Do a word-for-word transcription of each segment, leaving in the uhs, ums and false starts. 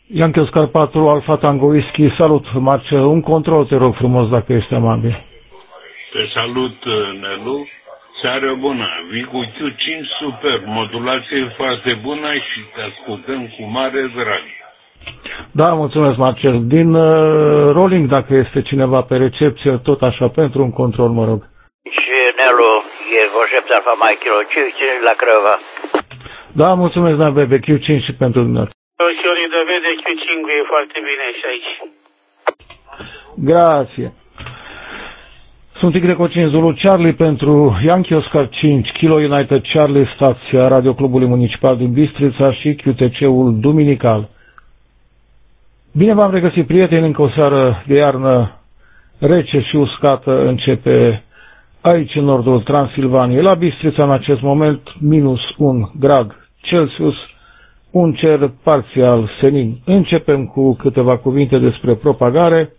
Yankee Oscar patru, Alfa Tango Whisky. Salut, Marcel. Un control, te rog frumos, dacă ești amabil. Te salut, Nelu. Seară bună. Vii cu Q cinci super. Modulație foarte bună și te ascultăm cu mare drag. Da, mulțumesc, Marcel. Din uh, rolling, dacă este cineva pe recepție, tot așa, pentru un control, mă rog. Și Nelu, e Voșepta Alfa Mike Kilo Q cinci la Crăva. Da, mulțumesc, da, bebe, Q cinci și pentru dumneavoastră. Roșiorii de vede, Q cinci e foarte bine și aici. Grație. Sunt Y cinci Zulu Charlie pentru Yankee Oscar cinci, Kilo United Charlie, stația Radio Clubului Municipal din Bistrița și Q T C-ul Duminical. Bine v-am regăsit, prieteni, încă o seară de iarnă rece și uscată începe aici în nordul Transilvaniei. La Bistrița în acest moment minus un grad Celsius, un cer parțial senin. Începem cu câteva cuvinte despre propagare,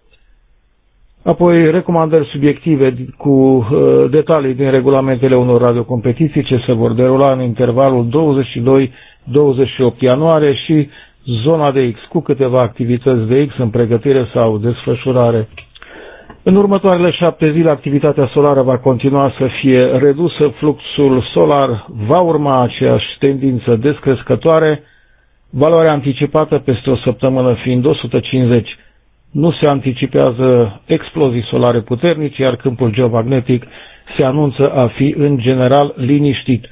apoi recomandări subiective cu uh, detalii din regulamentele unor radiocompetiții ce se vor derula în intervalul douăzeci și doi douăzeci și opt ianuarie și zona de X cu câteva activități de X în pregătire sau desfășurare. În următoarele șapte zile activitatea solară va continua să fie redusă, fluxul solar va urma aceeași tendință descrescătoare, valoarea anticipată peste o săptămână fiind o sută cincizeci. Nu se anticipează explozii solare puternice, iar câmpul geomagnetic se anunță a fi în general liniștit.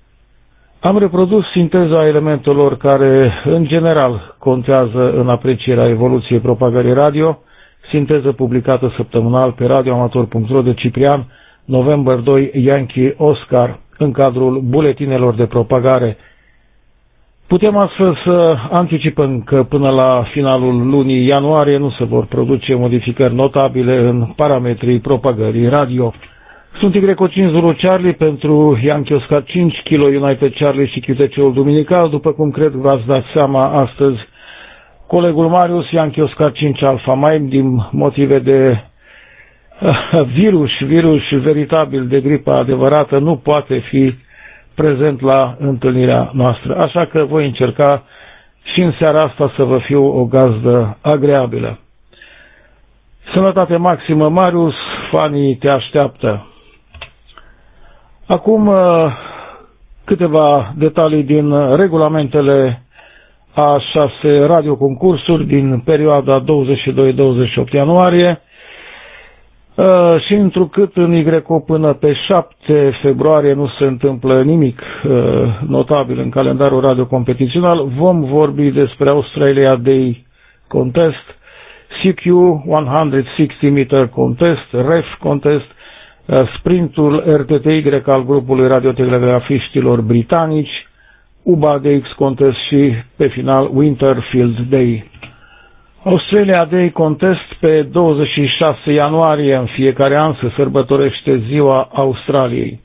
Am reprodus sinteza elementelor care în general contează în aprecierea evoluției propagării radio, sinteză publicată săptămânal pe radioamator punct ro de Ciprian, noiembrie doi, Yankee Oscar, în cadrul buletinelor de propagare. Putem astfel să anticipăm că până la finalul lunii ianuarie nu se vor produce modificări notabile în parametrii propagării radio. Sunt Y cinci Zulu Charlie pentru Yankee Oscar cinci, Kilo United Charlie și Q T C-ul Duminical. După cum cred v-ați dat seama astăzi, colegul Marius, Yankee Oscar cinci Alfa Mike, din motive de uh, virus, virus veritabil de gripă adevărată, nu poate fi prezent la întâlnirea noastră. Așa că voi încerca și în seara asta să vă fiu o gazdă agreabilă. Sănătate maximă, Marius, fanii te așteaptă. Acum câteva detalii din regulamentele a șase radioconcursuri din perioada douăzeci și doi douăzeci și opt ianuarie și întrucât în Y până pe șapte februarie nu se întâmplă nimic notabil în calendarul radiocompetițional, vom vorbi despre Australia Day Contest, C Q o sută șaizeci meter Contest, R E F Contest, sprintul R T T Y al grupului radiotelegrafiștilor britanici, U B A D X Contest și, pe final, Winterfield Day. Australia Day Contest pe douăzeci și șase ianuarie în fiecare an se sărbătorește Ziua Australiei.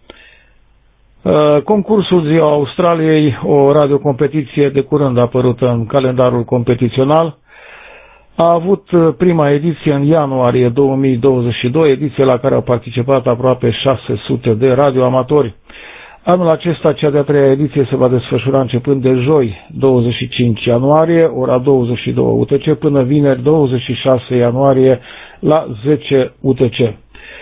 Concursul Ziua Australiei, o radiocompetiție de curând apărută în calendarul competițional, a avut prima ediție în ianuarie două mii douăzeci și doi, ediție la care au participat aproape șase sute de radioamatori. Anul acesta, cea de-a treia ediție se va desfășura începând de joi, douăzeci și cinci ianuarie, ora douăzeci și două U T C, până vineri, douăzeci și șase ianuarie, la zece U T C.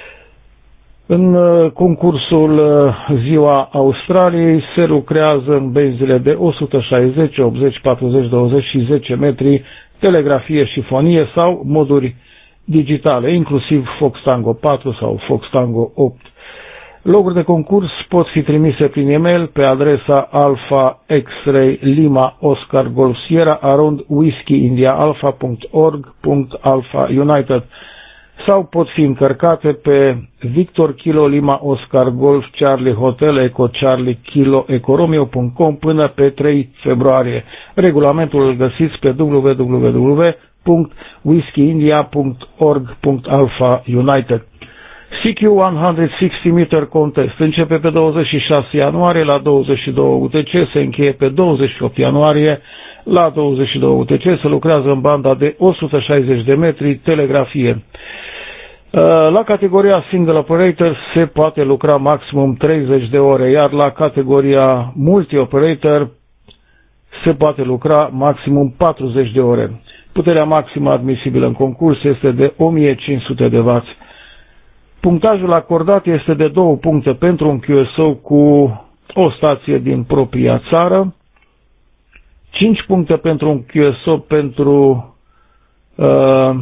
În concursul Ziua Australiei se lucrează în benzile de o sută șaizeci, optzeci, patruzeci, douăzeci și zece metri, telegrafie și fonie sau moduri digitale, inclusiv Fox Tango patru sau Fox Tango opt. Loguri de concurs pot fi trimise prin e-mail pe adresa alpha x-ray lima oscar golf sierra arond whiskey india alpha punct org punct alpha united sau pot fi încărcate pe Victor Kilo Lima Oscar Golf Charlie Hotel Eco Charlie Kilo Eco Romeo punct com până pe trei februarie. Regulamentul îl găsiți pe w w w punct whiskey india punct org punct alpha united. C Q o sută șaizeci meter Contest începe pe douăzeci și șase ianuarie la douăzeci și doi U T C, se încheie pe douăzeci și opt ianuarie la douăzeci și doi U T C, se lucrează în banda de o sută șaizeci de metri, telegrafie. La categoria Single Operator se poate lucra maximum treizeci de ore, iar la categoria Multi Operator se poate lucra maximum patruzeci de ore. Puterea maximă admisibilă în concurs este de o mie cinci sute de watt. Punctajul acordat este de două puncte pentru un Q S O cu o stație din propria țară, cinci puncte pentru un Q S O pentru uh,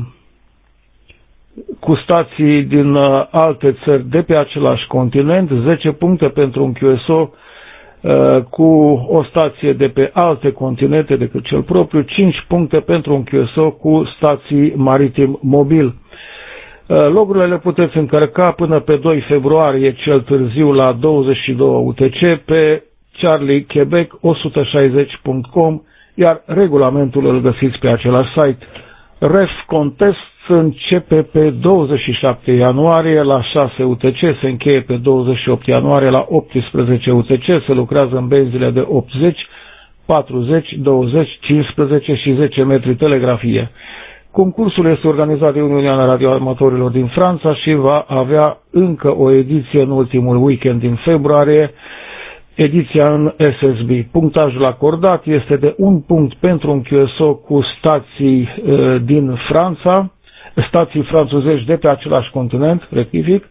cu stații din uh, alte țări de pe același continent, zece puncte pentru un Q S O uh, cu o stație de pe alte continente decât cel propriu, cinci puncte pentru un Q S O cu stații maritim mobil. Uh, logurile le puteți încărca până pe doi februarie cel târziu la douăzeci și două U T C pe charlie quebec o sută șaizeci punct com, iar regulamentul îl găsiți pe același site. Ref Contest începe pe douăzeci și șapte ianuarie la șase U T C, se încheie pe douăzeci și opt ianuarie la optsprezece U T C, se lucrează în benzile de optzeci, patruzeci, douăzeci, cincisprezece și zece metri telegrafie. Concursul este organizat de Uniunea Radioamatorilor din Franța și va avea încă o ediție în ultimul weekend din februarie, ediția în S S B. Punctajul acordat este de un punct pentru un Q S O cu stații uh, din Franța, stații franțuzești de pe același continent, rectific,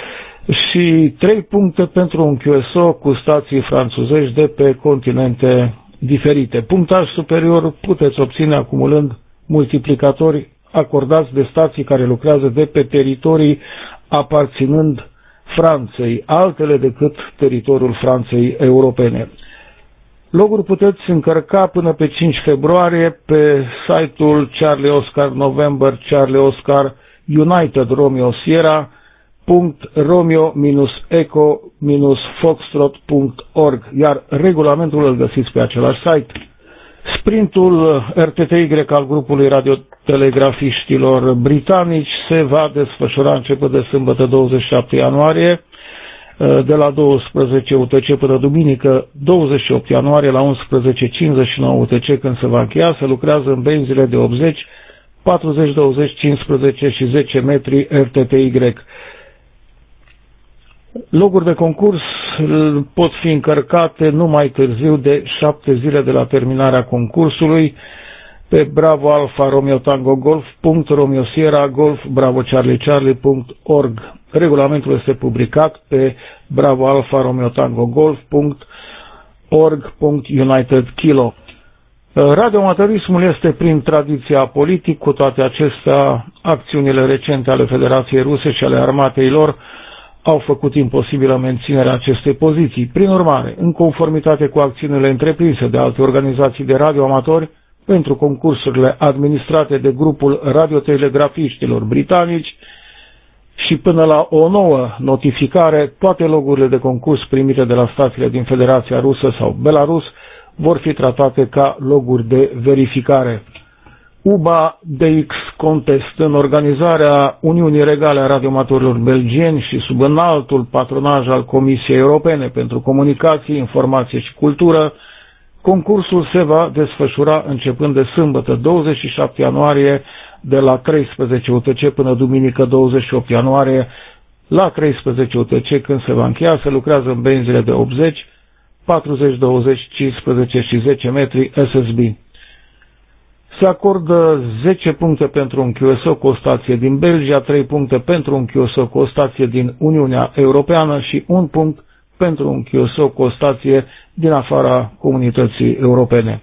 și trei puncte pentru un Q S O cu stații franțuzești de pe continente diferite. Punctaj superior puteți obține acumulând multiplicatori acordați de stații care lucrează de pe teritorii aparținând Franței, altele decât teritoriul Franței europene. Loguri puteți încărca până pe cinci februarie pe site-ul Charlie Oscar November Charlie Oscar United Romeo Sierra .romeo eco foxtrot punct org, iar regulamentul îl găsiți pe același site. Sprintul R T T Y al grupului radiotelegrafiștilor britanici se va desfășura începând de sâmbătă douăzeci și șapte ianuarie de la douăsprezece U T C până duminică douăzeci și opt ianuarie la unsprezece cincizeci și nouă U T C, când se va încheia. Se lucrează în benzile de optzeci, patruzeci, douăzeci, cincisprezece și zece metri R T T Y. Loguri de concurs pot fi încărcate numai târziu de șapte zile de la terminarea concursului pe Bravo Alfa Romeo Tango Golf .Romeo Sierra Golf Bravo Charlie Charlie punct org. Regulamentul este publicat pe Bravo Alfa Romeo Tango Golf .org United Kilo. Radioamatorismul este prin tradiția politic, cu toate acestea, acțiunile recente ale Federației Ruse și ale armatei lor au făcut imposibilă menținerea acestei poziții. Prin urmare, în conformitate cu acțiunile întreprinse de alte organizații de radioamatori pentru concursurile administrate de grupul radiotelegrafiștilor britanici și până la o nouă notificare, toate logurile de concurs primite de la stațiile din Federația Rusă sau Belarus vor fi tratate ca loguri de verificare. U B A D X Contest, în organizarea Uniunii Regale a Radioamatorilor Belgieni și sub înaltul patronaj al Comisiei Europene pentru Comunicații, Informație și Cultură, concursul se va desfășura începând de sâmbătă douăzeci și șapte ianuarie de la treisprezece U T C până duminică douăzeci și opt ianuarie la treisprezece U T C, când se va încheia. Se lucrează în benzile de optzeci, patruzeci, douăzeci, cincisprezece și zece metri S S B. Se acordă zece puncte pentru un Q S O cu o stație din Belgia, trei puncte pentru un Q S O cu o stație din Uniunea Europeană și un punct pentru un Q S O cu o stație din afara Comunității Europene.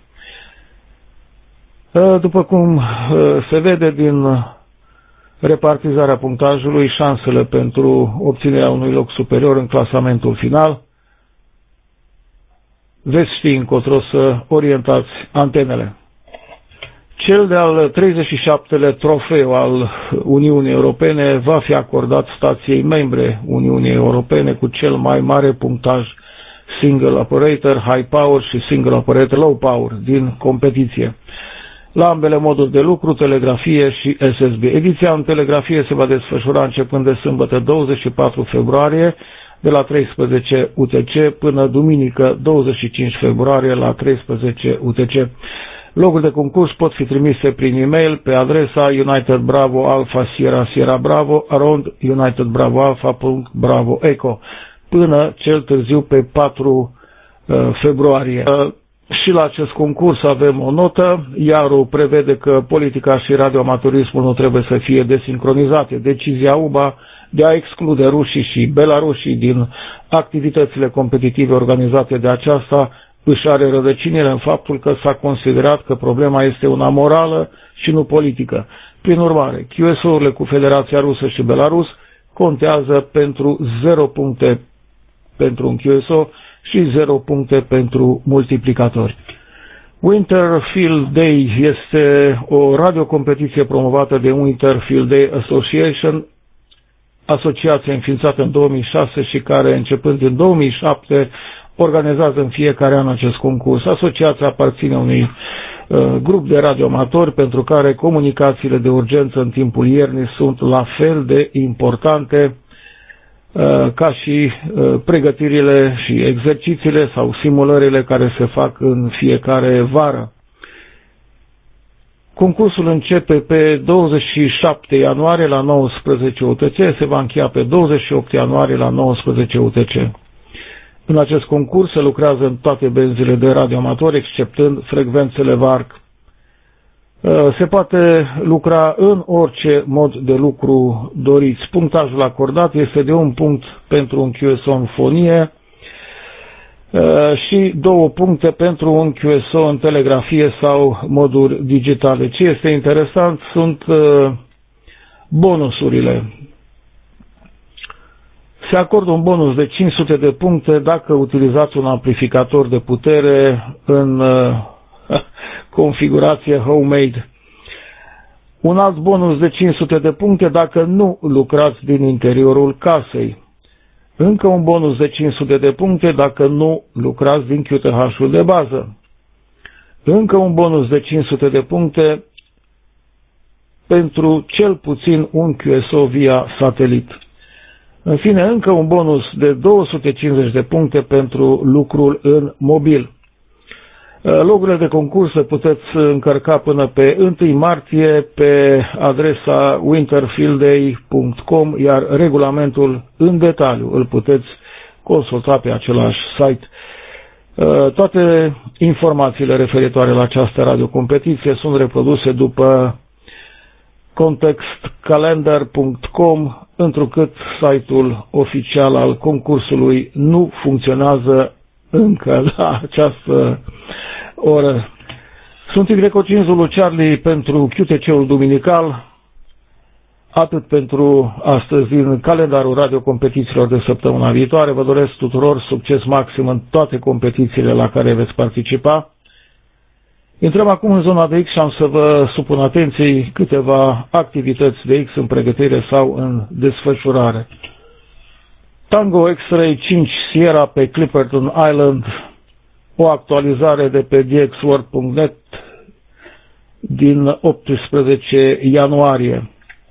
După cum se vede din repartizarea punctajului, șansele pentru obținerea unui loc superior în clasamentul final, veți ști încotro să orientați antenele. Cel de-al treizeci și șaptelea trofeu al Uniunii Europene va fi acordat stației membre Uniunii Europene cu cel mai mare punctaj Single Operator High Power și Single Operator Low Power din competiție, la ambele moduri de lucru, telegrafie și S S B. Ediția în telegrafie se va desfășura începând de sâmbătă douăzeci și patru februarie de la treisprezece U T C până duminică douăzeci și cinci februarie la treisprezece U T C. Loguri de concurs pot fi trimise prin e-mail pe adresa United Bravo Alpha Sierra Sierra Bravo arond United Bravo Alpha punct Bravo Eco până cel târziu pe patru februarie. Și la acest concurs avem o notă, iar o prevede că politica și radioamatorismul nu trebuie să fie desincronizate. Decizia U B A de a exclude rușii și belarușii din activitățile competitive organizate de aceasta își are rădăcinile în faptul că s-a considerat că problema este una morală și nu politică. Prin urmare, Q S O-urile cu Federația Rusă și Belarus contează pentru zero puncte pentru un Q S O și zero puncte pentru multiplicatori. Winter Field Day este o radiocompetiție promovată de Winter Field Day Association, asociație înființată în două mii șase și care, începând din două mii șapte, organizează în fiecare an acest concurs. Asociația aparține unui uh, grup de radioamatori pentru care comunicațiile de urgență în timpul iernii sunt la fel de importante uh, ca și uh, pregătirile și exercițiile sau simulările care se fac în fiecare vară. Concursul începe pe douăzeci și șapte ianuarie la nouăsprezece U T C, se va încheia pe douăzeci și opt ianuarie la nouăsprezece U T C. În acest concurs se lucrează în toate benzile de radioamatori, exceptând frecvențele V A R C. Se poate lucra în orice mod de lucru doriți. Punctajul acordat este de un punct pentru un Q S O în fonie și două puncte pentru un Q S O în telegrafie sau moduri digitale. Ce este interesant sunt bonusurile. Se acordă un bonus de cinci sute de puncte dacă utilizați un amplificator de putere în configurație homemade. Un alt bonus de cinci sute de puncte dacă nu lucrați din interiorul casei. Încă un bonus de cinci sute de puncte dacă nu lucrați din Q T H-ul de bază. Încă un bonus de cinci sute de puncte pentru cel puțin un Q S O via satelit. În fine, încă un bonus de două sute cincizeci de puncte pentru lucrul în mobil. Logurile de concurs le puteți încărca până pe întâi martie pe adresa winterfieldday punct com, iar regulamentul în detaliu îl puteți consulta pe același site. Toate informațiile referitoare la această radiocompetiție sunt reproduse după context calendar punct com, întrucât site-ul oficial al concursului nu funcționează încă la această oră. Sunt Y cinci Zulu Charlie pentru Q T C-ul duminical, atât pentru astăzi din calendarul radiocompetițiilor de săptămâna viitoare. Vă doresc tuturor succes maxim în toate competițiile la care veți participa. Intrăm acum în zona de X și am să vă supun atenției câteva activități de X în pregătire sau în desfășurare. Tango X-Ray cinci Sierra pe Clipperton Island, o actualizare de pe d x world punct net din optsprezece ianuarie.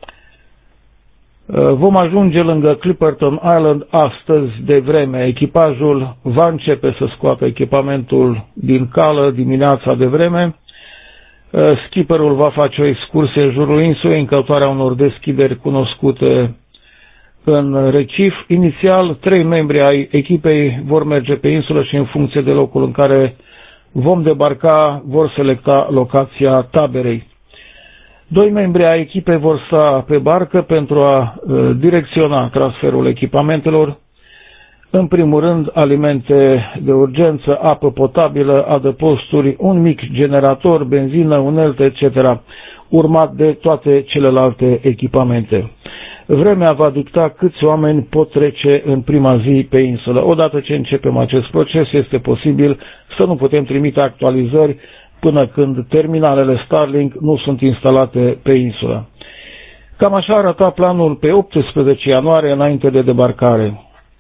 Vom ajunge lângă Clipperton Island astăzi de vreme. Echipajul va începe să scoată echipamentul din cală dimineața de vreme. Skipperul va face o excursie în jurul insulei în căutarea unor deschideri cunoscute în recif. Inițial, trei membri ai echipei vor merge pe insulă și în funcție de locul în care vom debarca, vor selecta locația taberei. Doi membri ai echipei vor sta pe barcă pentru a uh, direcționa transferul echipamentelor. În primul rând, alimente de urgență, apă potabilă, adăposturi, un mic generator, benzină, unelte, et cetera, urmat de toate celelalte echipamente. Vremea va dicta câți oameni pot trece în prima zi pe insulă. Odată ce începem acest proces, este posibil să nu putem trimite actualizări până când terminalele Starlink nu sunt instalate pe insulă. Cam așa arăta planul pe optsprezece ianuarie înainte de debarcare.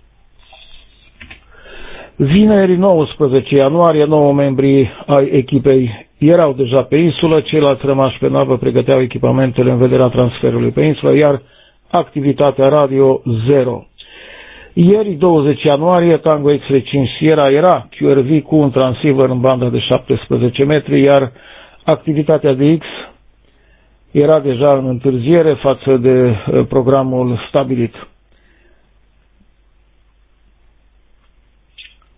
Vineri nouăsprezece ianuarie, nouă membri ai echipei erau deja pe insulă, ceilalți rămași pe navă pregăteau echipamentele în vederea transferului pe insulă, iar activitatea radio zero. Ieri, douăzeci ianuarie, Tango X-Ray cinci Sierra era Q R V cu un transceiver în bandă de șaptesprezece metri, iar activitatea de X era deja în întârziere față de programul stabilit.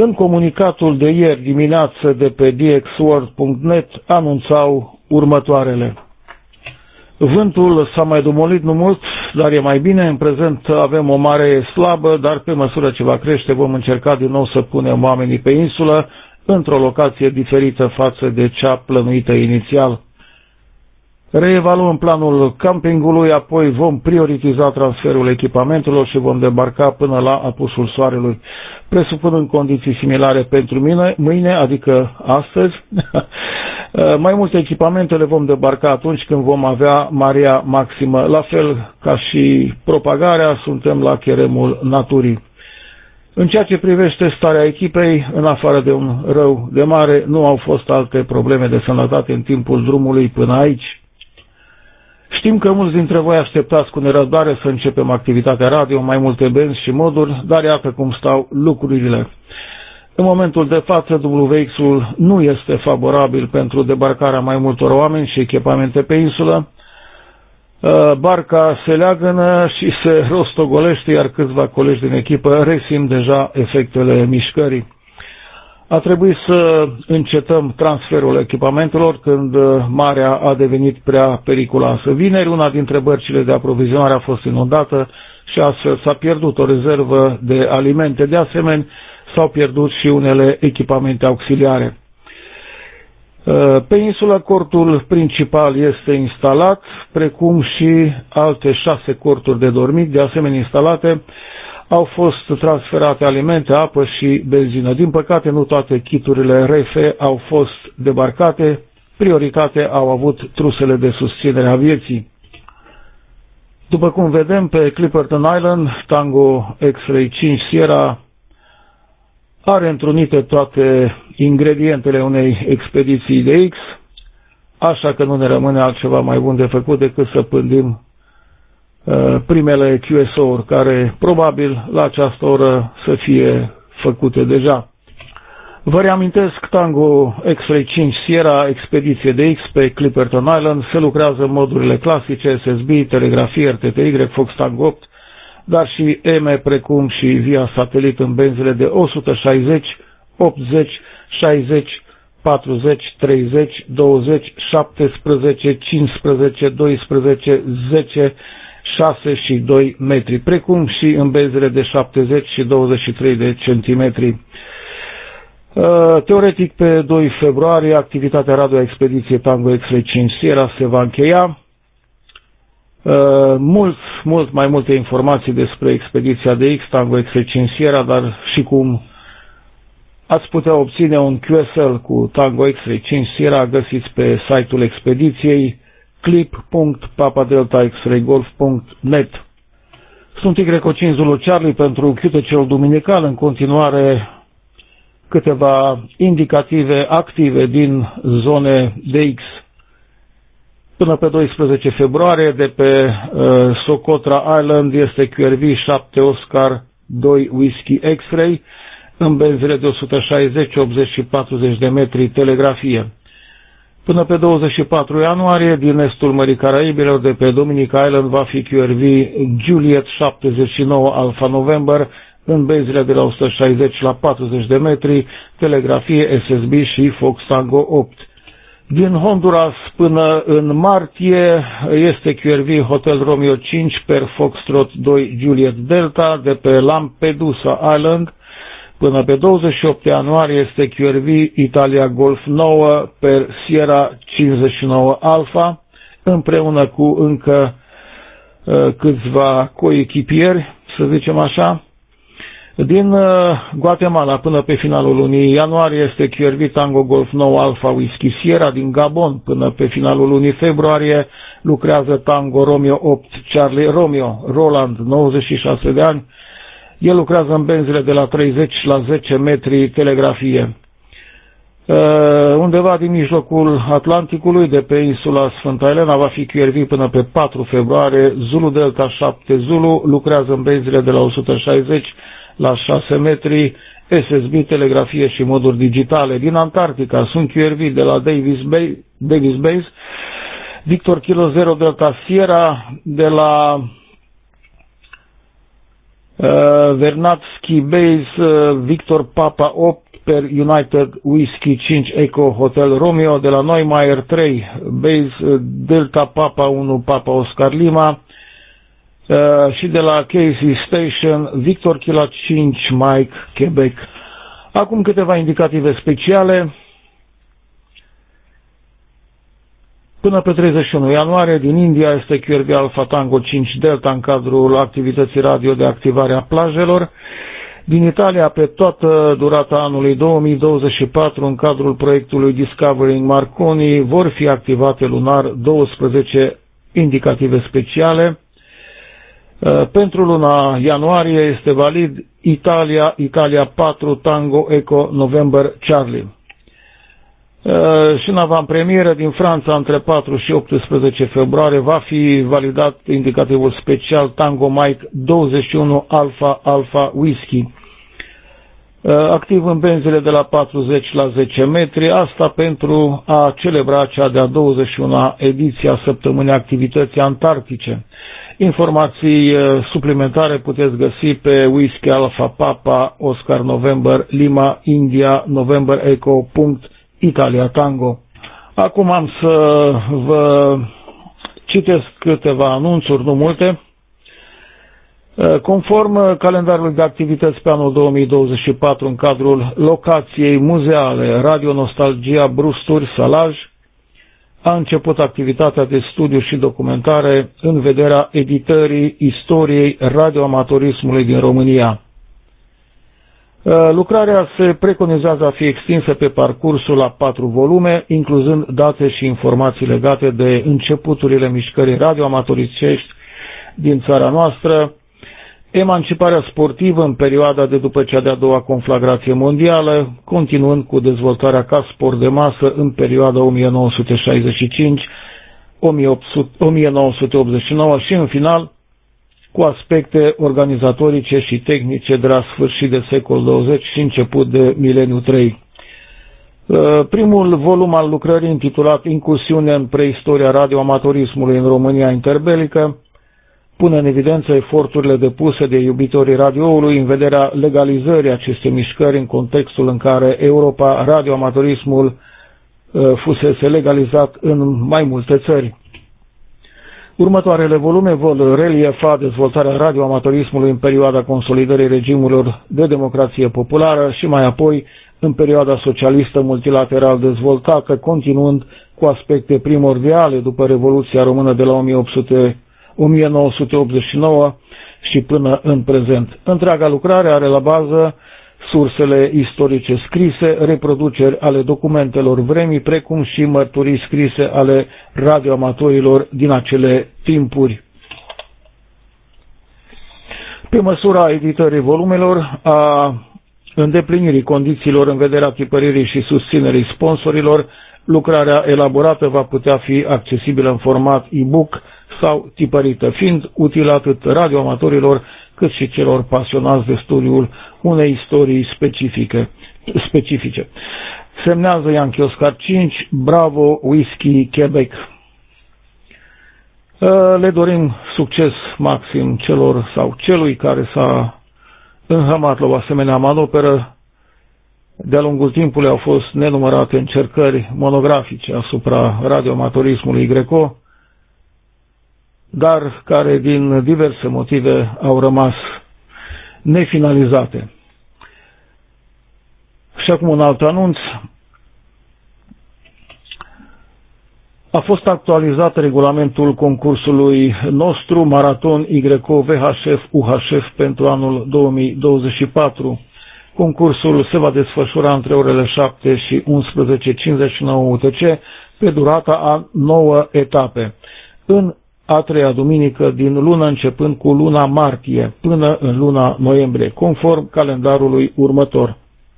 în comunicatul de ieri dimineață de pe d x world punct net anunțau următoarele. Vântul s-a mai domolit nu mult, dar e mai bine. În prezent avem o mare slabă, dar pe măsură ce va crește vom încerca din nou să punem oamenii pe insulă într-o locație diferită față de cea plănuită inițial. Reevaluăm planul campingului, apoi vom prioritiza transferul echipamentelor și vom debarca până la apusul soarelui, presupunând condiții similare pentru mine, mâine, adică astăzi. Mai multe echipamente le vom debarca atunci când vom avea marea maximă. La fel ca și propagarea, suntem la cheremul naturii. În ceea ce privește starea echipei, în afară de un rău de mare, nu au fost alte probleme de sănătate în timpul drumului până aici. Știm că mulți dintre voi așteptați cu nerăbdare să începem activitatea radio, mai multe benzi și moduri, dar iată cum stau lucrurile. În momentul de față, W X-ul nu este favorabil pentru debarcarea mai multor oameni și echipamente pe insulă. Barca se leagănă și se rostogolește, iar câțiva colegi din echipă resimt deja efectele mișcării. A trebuit să încetăm transferul echipamentelor când marea a devenit prea periculoasă. Vineri, una dintre bărcile de aprovizionare a fost inundată și astfel s-a pierdut o rezervă de alimente. De asemenea, s-au pierdut și unele echipamente auxiliare. Pe insulă, cortul principal este instalat, precum și alte șase corturi de dormit, de asemenea instalate. Au fost transferate alimente, apă și benzină. Din păcate, nu toate chiturile R F au fost debarcate. Prioritate au avut trusele de susținere a vieții. După cum vedem, pe Clipperton Island, Tango X-Ray cinci Sierra are întrunite toate ingredientele unei expediții de X, așa că nu ne rămâne altceva mai bun de făcut decât să pândim primele Q S O-uri, care probabil la această oră să fie făcute deja. Vă reamintesc, Tango X-Ray cinci Sierra, expediție de X pe Clipperton Island, se lucrează în modurile clasice, S S B, telegrafie, R T T Y, Fox Tango opt, dar și E M E, precum și via satelit în benzile de o sută șaizeci, optzeci, șaizeci, patruzeci, treizeci, douăzeci, șaptesprezece, cincisprezece, doisprezece, zece, șase și doi metri, precum și în benzile de șaptezeci și douăzeci și trei de centimetri. Teoretic, pe doi februarie, activitatea radio a expediției Tango X-Ray cinci Sierra se va încheia. Mult, mult mai multe informații despre expediția de X, Tango X-Ray cinci Sierra, dar și cum ați putea obține un Q S L cu Tango X-Ray cinci Sierra, găsiți pe site-ul expediției clip punct papadelta x ray golf punct net. Sunt Y cinci Zulu Charlie pentru Q T C-ul duminical. În continuare, câteva indicative active din zone de X. Până pe doisprezece februarie, de pe uh, Socotra Island, este Q R V șapte Oscar doi Whiskey X-Ray, în benzile de o sută șaizeci, optzeci și patruzeci de metri, telegrafie. Până pe douăzeci și patru ianuarie, din estul Mării Caraibilor, de pe Dominica Island, va fi Q R V Juliet șaptezeci și nouă Alpha November, în benzile de la o sută șaizeci la patruzeci de metri, telegrafie, S S B și Fox Tango opt. Din Honduras până în martie este Q R V Hotel Romeo cinci per Foxtrot doi Juliet Delta, de pe Lampedusa Island. Până pe douăzeci și opt ianuarie este Q R V Italia Golf nouă per Sierra cincizeci și nouă Alpha, împreună cu încă uh, câțiva coechipieri, să zicem așa. Din uh, Guatemala până pe finalul lunii ianuarie este Q R V Tango Golf nouă Alpha Whiskey Sierra. Din Gabon până pe finalul lunii februarie lucrează Tango Romeo opt Charlie Romeo, Roland, nouăzeci și șase de ani. El lucrează în benzile de la treizeci la zece metri, telegrafie. Undeva din mijlocul Atlanticului, de pe insula Sfânta Elena, va fi Q R V până pe patru februarie, Zulu Delta șapte Zulu, lucrează în benzile de la o sută șaizeci la șase metri, S S B, telegrafie și moduri digitale. Din Antarctica sunt Q R V de la Davis, Bay, Davis Base, Victor Kilo zero Delta Sierra, de la Vernatski Base Victor Papa opt per United Whiskey cinci Eco Hotel Romeo, de la Neumeier trei Base Delta Papa unu Papa Oscar Lima și de la Casey Station Victor Kilo cinci Mike Quebec. Acum câteva indicative speciale. Până pe treizeci și unu ianuarie din India este Q R V Alpha Tango cinci Delta în cadrul activității radio de activare a plajelor. Din Italia, pe toată durata anului două mii douăzeci și patru, în cadrul proiectului Discovering Marconi, vor fi activate lunar douăsprezece indicative speciale. Pentru luna ianuarie este valid Italia, Italia patru Tango Eco November Charlie. Și în avantpremieră din Franța, între patru și optsprezece februarie, va fi validat indicativul special Tango Mike douăzeci și unu Alpha Alpha Whisky, activ în benzile de la patruzeci la zece metri, asta pentru a celebra cea de-a douăzeci și una ediție a Săptămânii Activității Antarctice. Informații suplimentare puteți găsi pe Whisky Alpha Papa Oscar November Lima India November Eco punct Italia Tango. Acum am să vă citesc câteva anunțuri, nu multe. Conform calendarului de activități pe anul două mii douăzeci și patru, în cadrul locației muzeale Radio Nostalgia Brusturi Salaj, a început activitatea de studiu și documentare în vederea editării istoriei radioamatorismului din România. Lucrarea se preconizează a fi extinsă pe parcursul la patru volume, incluzând date și informații legate de începuturile mișcării radioamatoricești din țara noastră, emanciparea sportivă în perioada de după cea de-a doua conflagrație mondială, continuând cu dezvoltarea ca sport de masă în perioada o mie nouă sute șaizeci și cinci - o mie nouă sute optzeci și nouă și, în final, cu aspecte organizatorice și tehnice de la sfârșit de secol douăzeci și început de mileniu trei. Primul volum al lucrării, intitulat Incursiune în preistoria radioamatorismului în România interbelică, pune în evidență eforturile depuse de iubitorii radioului în vederea legalizării acestei mișcări în contextul în care Europa radioamatorismul fusese legalizat în mai multe țări. Următoarele volume vor reliefa dezvoltarea radioamatorismului în perioada consolidării regimurilor de democrație populară și mai apoi în perioada socialistă multilateral dezvoltată, continuând cu aspecte primordiale după Revoluția Română de la o mie nouă sute optzeci și nouă și până în prezent. Întreaga lucrare are la bază sursele istorice scrise, reproduceri ale documentelor vremii, precum și mărturii scrise ale radioamatorilor din acele timpuri. Pe măsura editării volumelor, a îndeplinirii condițiilor în vederea tipăririi și susținerii sponsorilor, lucrarea elaborată va putea fi accesibilă în format e-book sau tipărită, fiind utilă atât radioamatorilor cât și celor pasionați de studiul unei istorii specifice. specifice. Semnează Yankee Oscar cinci, Bravo Whisky Quebec. Le dorim succes maxim celor sau celui care s-a înhămat la o asemenea manoperă. De-a lungul timpului au fost nenumărate încercări monografice asupra radioamatorismului greco, dar care din diverse motive au rămas nefinalizate. Și acum un alt anunț. A fost actualizat regulamentul concursului nostru Maraton Y O V H F U H F pentru anul două mii douăzeci și patru. Concursul se va desfășura între orele șapte și unsprezece cincizeci și nouă U T C pe durata a nouă etape, în a treia duminică din lună, începând cu luna martie până în luna noiembrie, conform calendarului următor.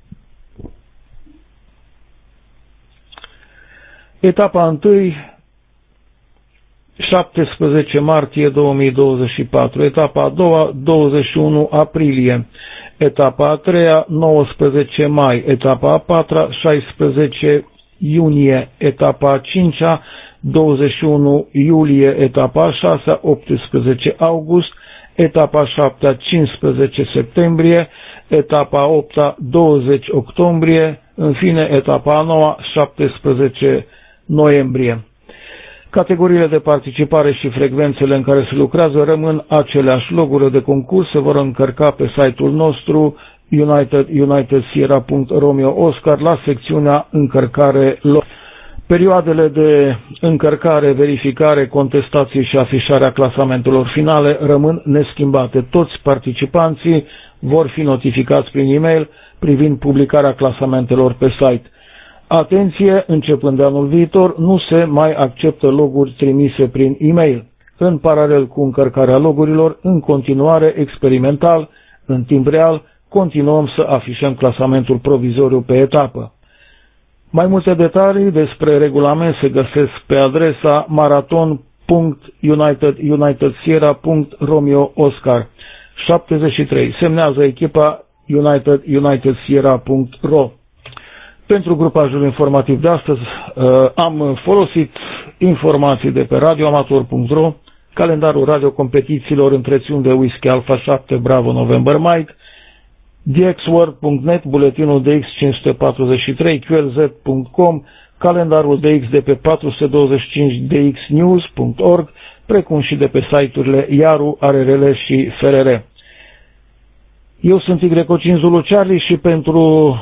Etapa întâi, șaptesprezece martie două mii douăzeci și patru, etapa a doua, douăzeci și unu aprilie, etapa a treia, nouăsprezece mai, etapa a patra, șaisprezece iunie, etapa a cincea, douăzeci și unu iulie, etapa a șasea, optsprezece august, etapa șapte cincisprezece septembrie, etapa opt douăzeci octombrie, în fine etapa nouă șaptesprezece noiembrie. Categoriile de participare și frecvențele în care se lucrează rămân aceleași. Logurile de concurs se vor încărca pe site-ul nostru United, United Sierra punct Romeo Oscar la secțiunea încărcare. Perioadele de încărcare, verificare, contestație și afișarea clasamentelor finale rămân neschimbate. Toți participanții vor fi notificați prin e-mail privind publicarea clasamentelor pe site. Atenție, începând de anul viitor, nu se mai acceptă loguri trimise prin e-mail. În paralel cu încărcarea logurilor, în continuare, experimental, în timp real, continuăm să afișăm clasamentul provizoriu pe etapă. Mai multe detalii despre regulament se găsesc pe adresa maraton punct united sierra punct romeo oscar șaptezeci și trei. Semnează echipa United, United Sierra punct ro. Pentru grupajul informativ de astăzi am folosit informații de pe radioamator punct ro, calendarul radiocompetițiilor întrețiuni de Whisky Alpha șapte Bravo November Mike, d x world punct net, buletinul D X cinci sute patruzeci și trei, Q L Z punct com, calendarul D X de pe patru sute douăzeci și cinci D X news punct org, precum și de pe site-urile Iaru, A R R L și F R R. Eu sunt Y cinci Zulu Charlie și pentru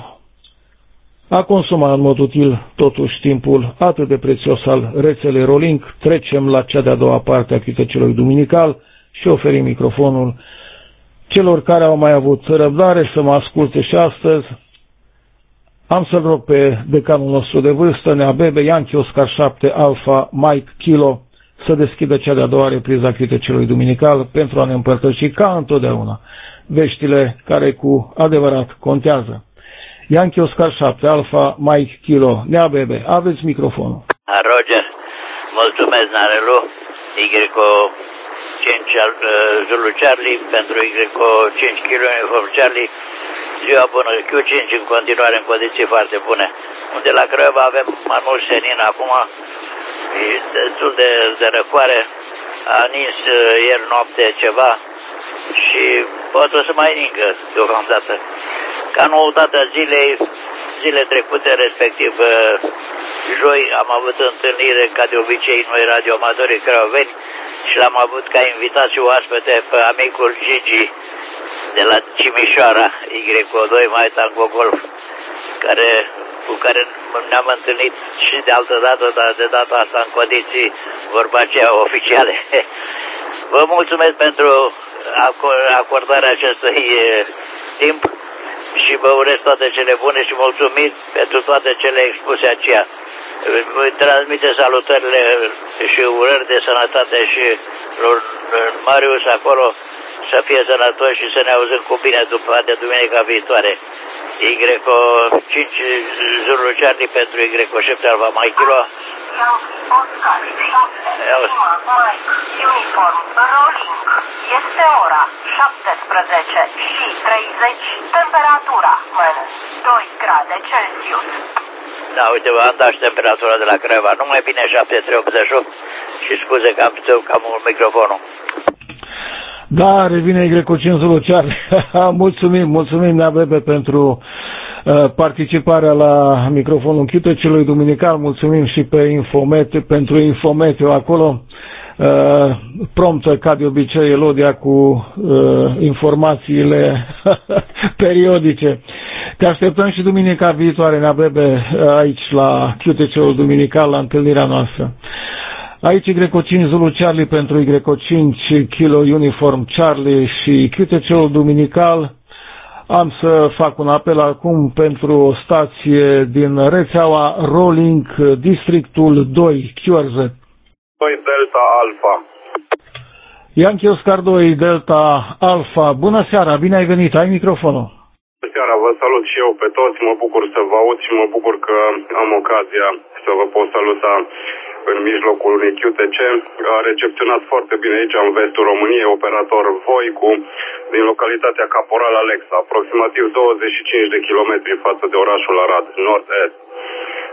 a consuma în mod util totuși timpul atât de prețios al rețelei Rolink, trecem la cea de-a doua parte a câtecelui duminical și oferim microfonul celor care au mai avut răbdare să mă asculte și astăzi. Am să-l rog pe decanul nostru de vârstă, Nea Bebe, Yankee Oscar șapte Alpha Mike Kilo, să deschidă cea de-a doua repriză a câtecelui duminical pentru a ne împărtăși ca întotdeauna veștile care cu adevărat contează. Yankee Oscar șapte Alpha Mike Kilo, Nea Bebe, aveți microfonul. Roger, mulțumesc, Narelu, Y cinci Zulu Charlie pentru Y cinci Kilo Uniform Charlie. Ziua bună, Q cinci în continuare în condiții foarte bune. Unde la Craiova avem mai mult senin acum, e destul de, de răcoare, a nins ieri noapte ceva și poate o să mai ningă deocamdată. Ca noutatea zilei, zile trecute, respectiv joi, am avut întâlnire ca de obicei noi radioamatorii craoveni și l-am avut ca invitat și oaspete pe amicul Gigi de la Cimișoara, Y doi Mai Tango Golf, care, cu care ne-am întâlnit și de altă dată, dar de data asta în condiții vorba aceea oficiale. Vă mulțumesc pentru acordarea acestui timp și vă urez toate cele bune și mulțumit pentru toate cele expuse aceea. Voi transmite salutările și urări de sănătate și Marius acolo să fie sănătos și să ne auzim cu bine după de duminica viitoare. Y cinci Zulu Charlie pentru Y șapte Alpha Mike Kilo. Oscar șapte Mike Uniform Rolling. Este ora șaptesprezece și treizeci. Temperatura minus doi grade Celsius. Da, uite, v-am dat și temperatura de la Craiova. Numai bine șapte trei optzeci și opt și scuze că am, că am microfonul. Da, revine Y cinci Zulu Charlie. Mulțumim, mulțumim, Nea Bebe, pentru uh, participarea la microfonul Chitecelui duminical. Mulțumim și pe Infomet, pentru Infometeo acolo. Uh, promptă, ca de obicei, Elodia cu uh, informațiile periodice. Te așteptăm și duminica viitoare, Nea Bebe, aici la Chitecelul duminical, la întâlnirea noastră. Aici Y cinci Zulu Charlie pentru Y cinci Kilo Uniform Charlie și Q T C-ul duminical. Am să fac un apel acum pentru o stație din rețeaua Rolling, districtul doi, Q R Z. doi Delta Alpha. Yankee Oscar doi Delta Alpha. Bună seara, bine ai venit, ai microfonul. Bună seara, vă salut și eu pe toți, mă bucur să vă aud și mă bucur că am ocazia să vă pot saluta în mijlocul unui Q T C. A recepționat foarte bine aici, în vestul României, operator Voicu, din localitatea Caporal Alexa, aproximativ douăzeci și cinci de kilometri față de orașul Arad, nord-est.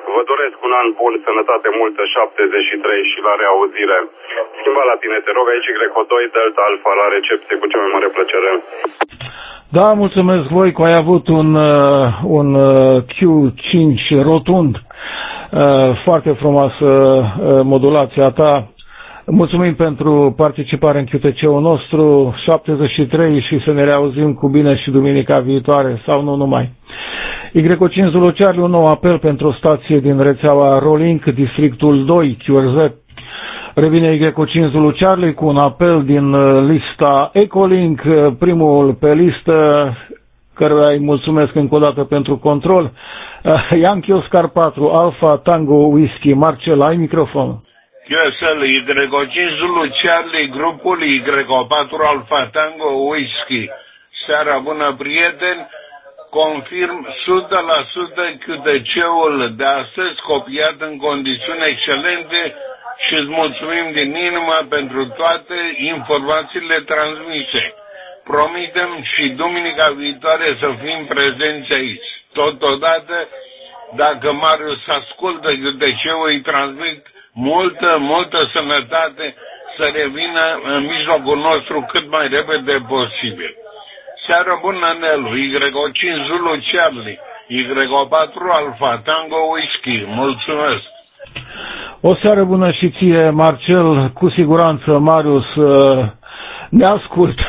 Vă doresc un an bun, sănătate multă, șaptezeci și trei și la reauzire. Schimba la tine, te rog, aici Greco doi Delta Alpha la recepție, cu cea mai mare plăcere. Da, mulțumesc voi că ai avut un, uh, un uh, Q cinci rotund. Uh, foarte frumoasă uh, modulația ta. Mulțumim pentru participare în Q T C-ul nostru, șaptezeci și trei, și să ne reauzim cu bine și duminica viitoare, sau nu numai. Y cinci Zulu Charlie, un nou apel pentru o stație din rețeaua Rolink, districtul doi, Q R Z. Revine Y cinci Zulu Charlie cu un apel din lista Ecolink, primul pe listă, căruia îi mulțumesc încă o dată pentru control. Yankee Oscar patru, Alpha Tango Whisky. Marcel, ai microfon. Chiosel, Y cinci Zulu Charlie, grupul Y patru Alpha Tango Whisky. Seara bună, prieteni! Confirm o sută la sută Q T C-ul de astăzi, copiat în condiții excelente, și îți mulțumim din inimă pentru toate informațiile transmise. Promitem și duminica viitoare să fim prezenți aici. Totodată, dacă Marius ascultă Q T C-ul, îi transmit multă, multă sănătate, să revină în mijlocul nostru cât mai repede posibil. Seară bună, Nelu, Y cinci Zulu Charlie, Y patru Alpha Tango Whisky. Mulțumesc! O seară bună și ție, Marcel. Cu siguranță Marius ne ascultă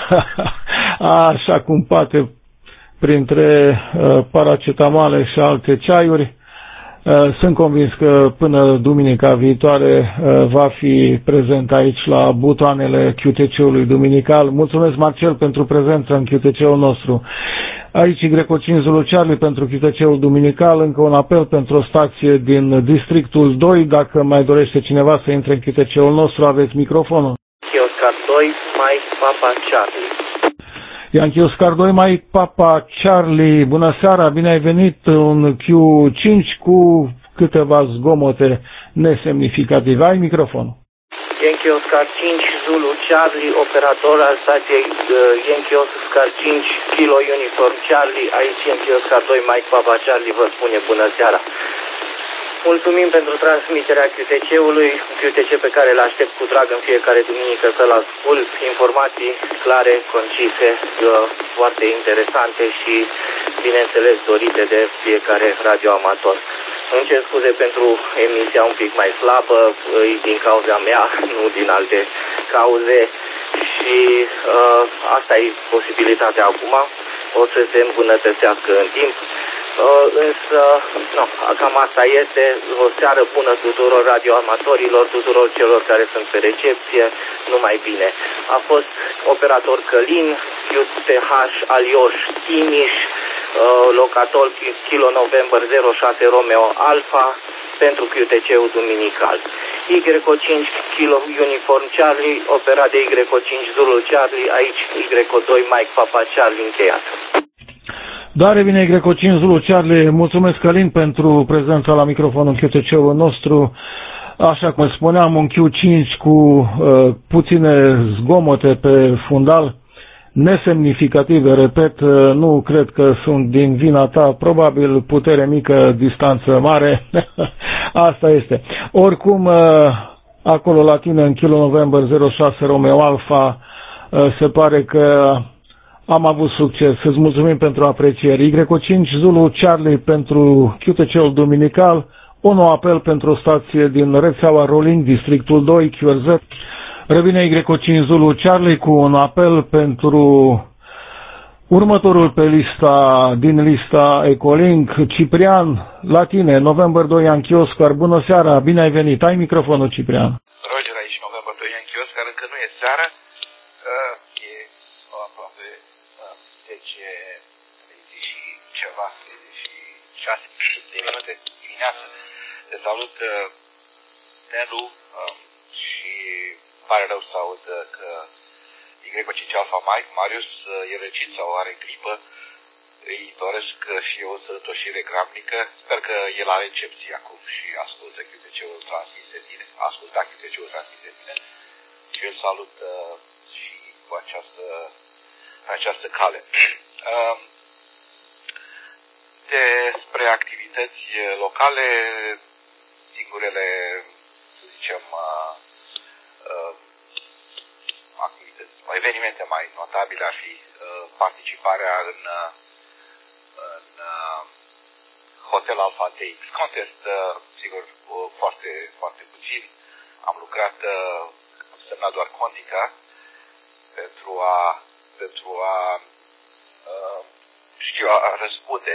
așa cum poate, printre paracetamale și alte ceaiuri. Sunt convins că până duminica viitoare va fi prezent aici la butoanele Q T C-ului duminical. Mulțumesc, Marcel, pentru prezența în Q T C-ul nostru. Aici Y cinci Zulu Charlie pentru Q T C-ul duminical. Încă un apel pentru o stație din districtul doi. Dacă mai dorește cineva să intre în Q T C-ul nostru, aveți microfonul. Oscar doi, Mike Papa Charlie. Yankee Oscar doi, Mike Papa Charlie. Bună seara, bine ai venit. Un Q cinci cu câteva zgomote nesemnificative. Ai microfonul. Yankee Oscar cinci Zulu Charlie, operator al stației uh, Yankee Oscar cinci Kilo Uniform Charlie. Aici Yankee Oscar doi, Mike Papa Charlie vă spune bună seara. Mulțumim pentru transmiterea Q T C-ului, Q T C pe care îl aștept cu drag în fiecare duminică să-l ascult, informații clare, concise, foarte interesante și, bineînțeles, dorite de fiecare radioamator. Îmi cer scuze pentru emisia un pic mai slabă, din cauza mea, nu din alte cauze, și uh, asta e posibilitatea acum, o să se îmbunătățească în timp. Uh, însă, no, cam asta este. O seară bună tuturor radioamatorilor, tuturor celor care sunt pe recepție, numai bine. A fost operator Călin, Q T H Alioș Timiș, uh, locator Kilo November zero șase Romeo Alpha pentru Q T C-ul duminical. Y cinci Kilo Uniform Charlie, operat de Y cinci Zulu Charlie, aici Y doi Mike Papa Charlie încheiat. Da, revine Y cinci Zulu Charlie. Mulțumesc, Călin, pentru prezența la microfonul Q T C-ul nostru. Așa cum spuneam, un Q cinci cu uh, puține zgomote pe fundal, nesemnificative, repet, uh, nu cred că sunt din vina ta, probabil putere mică, distanță mare. Asta este. Oricum, uh, acolo la tine, în Kilo November zero șase Romeo Alpha, uh, se pare că am avut succes. Îți mulțumim pentru apreciere. Y cinci Zulu Charlie pentru Q T C-ul duminical. Un nou apel pentru o stație din rețeaua Rolling, districtul doi, Q R Z. Revine Y cinci Zulu Charlie cu un apel pentru următorul pe lista, din lista Ecolink, Ciprian, la tine, November doi, Yankee Oscar. Bună seara, bine ai venit. Ai microfonul, Ciprian. Roger aici, November doi, Yankee Oscar. Încă nu e seara. Uh, e aproape uh, zece, treizeci și ceva, treizeci și șase de minute dimineață. Te salut, uh, Nelu, uh, și pare rău să aud că Y cinci Alpha Mike, Marius, e răcit sau are gripă. Îi doresc și eu o sănătoșire gramnică. Sper că el are recepție acum și ascultă Q T C-ul transmis de tine. Asculta Q T C-ul transmis de tine. Și îl salut uh, și cu această, această cale. Uh, despre activități locale, singurele, să zicem, uh, uh, activități, evenimente mai notabile ar fi uh, participarea în, uh, în uh, Hotel Alpha D X Contest, uh, sigur, uh, foarte, foarte puțin. Am lucrat, uh, am semnat doar condica pentru a, pentru a uh, știu, a răspunde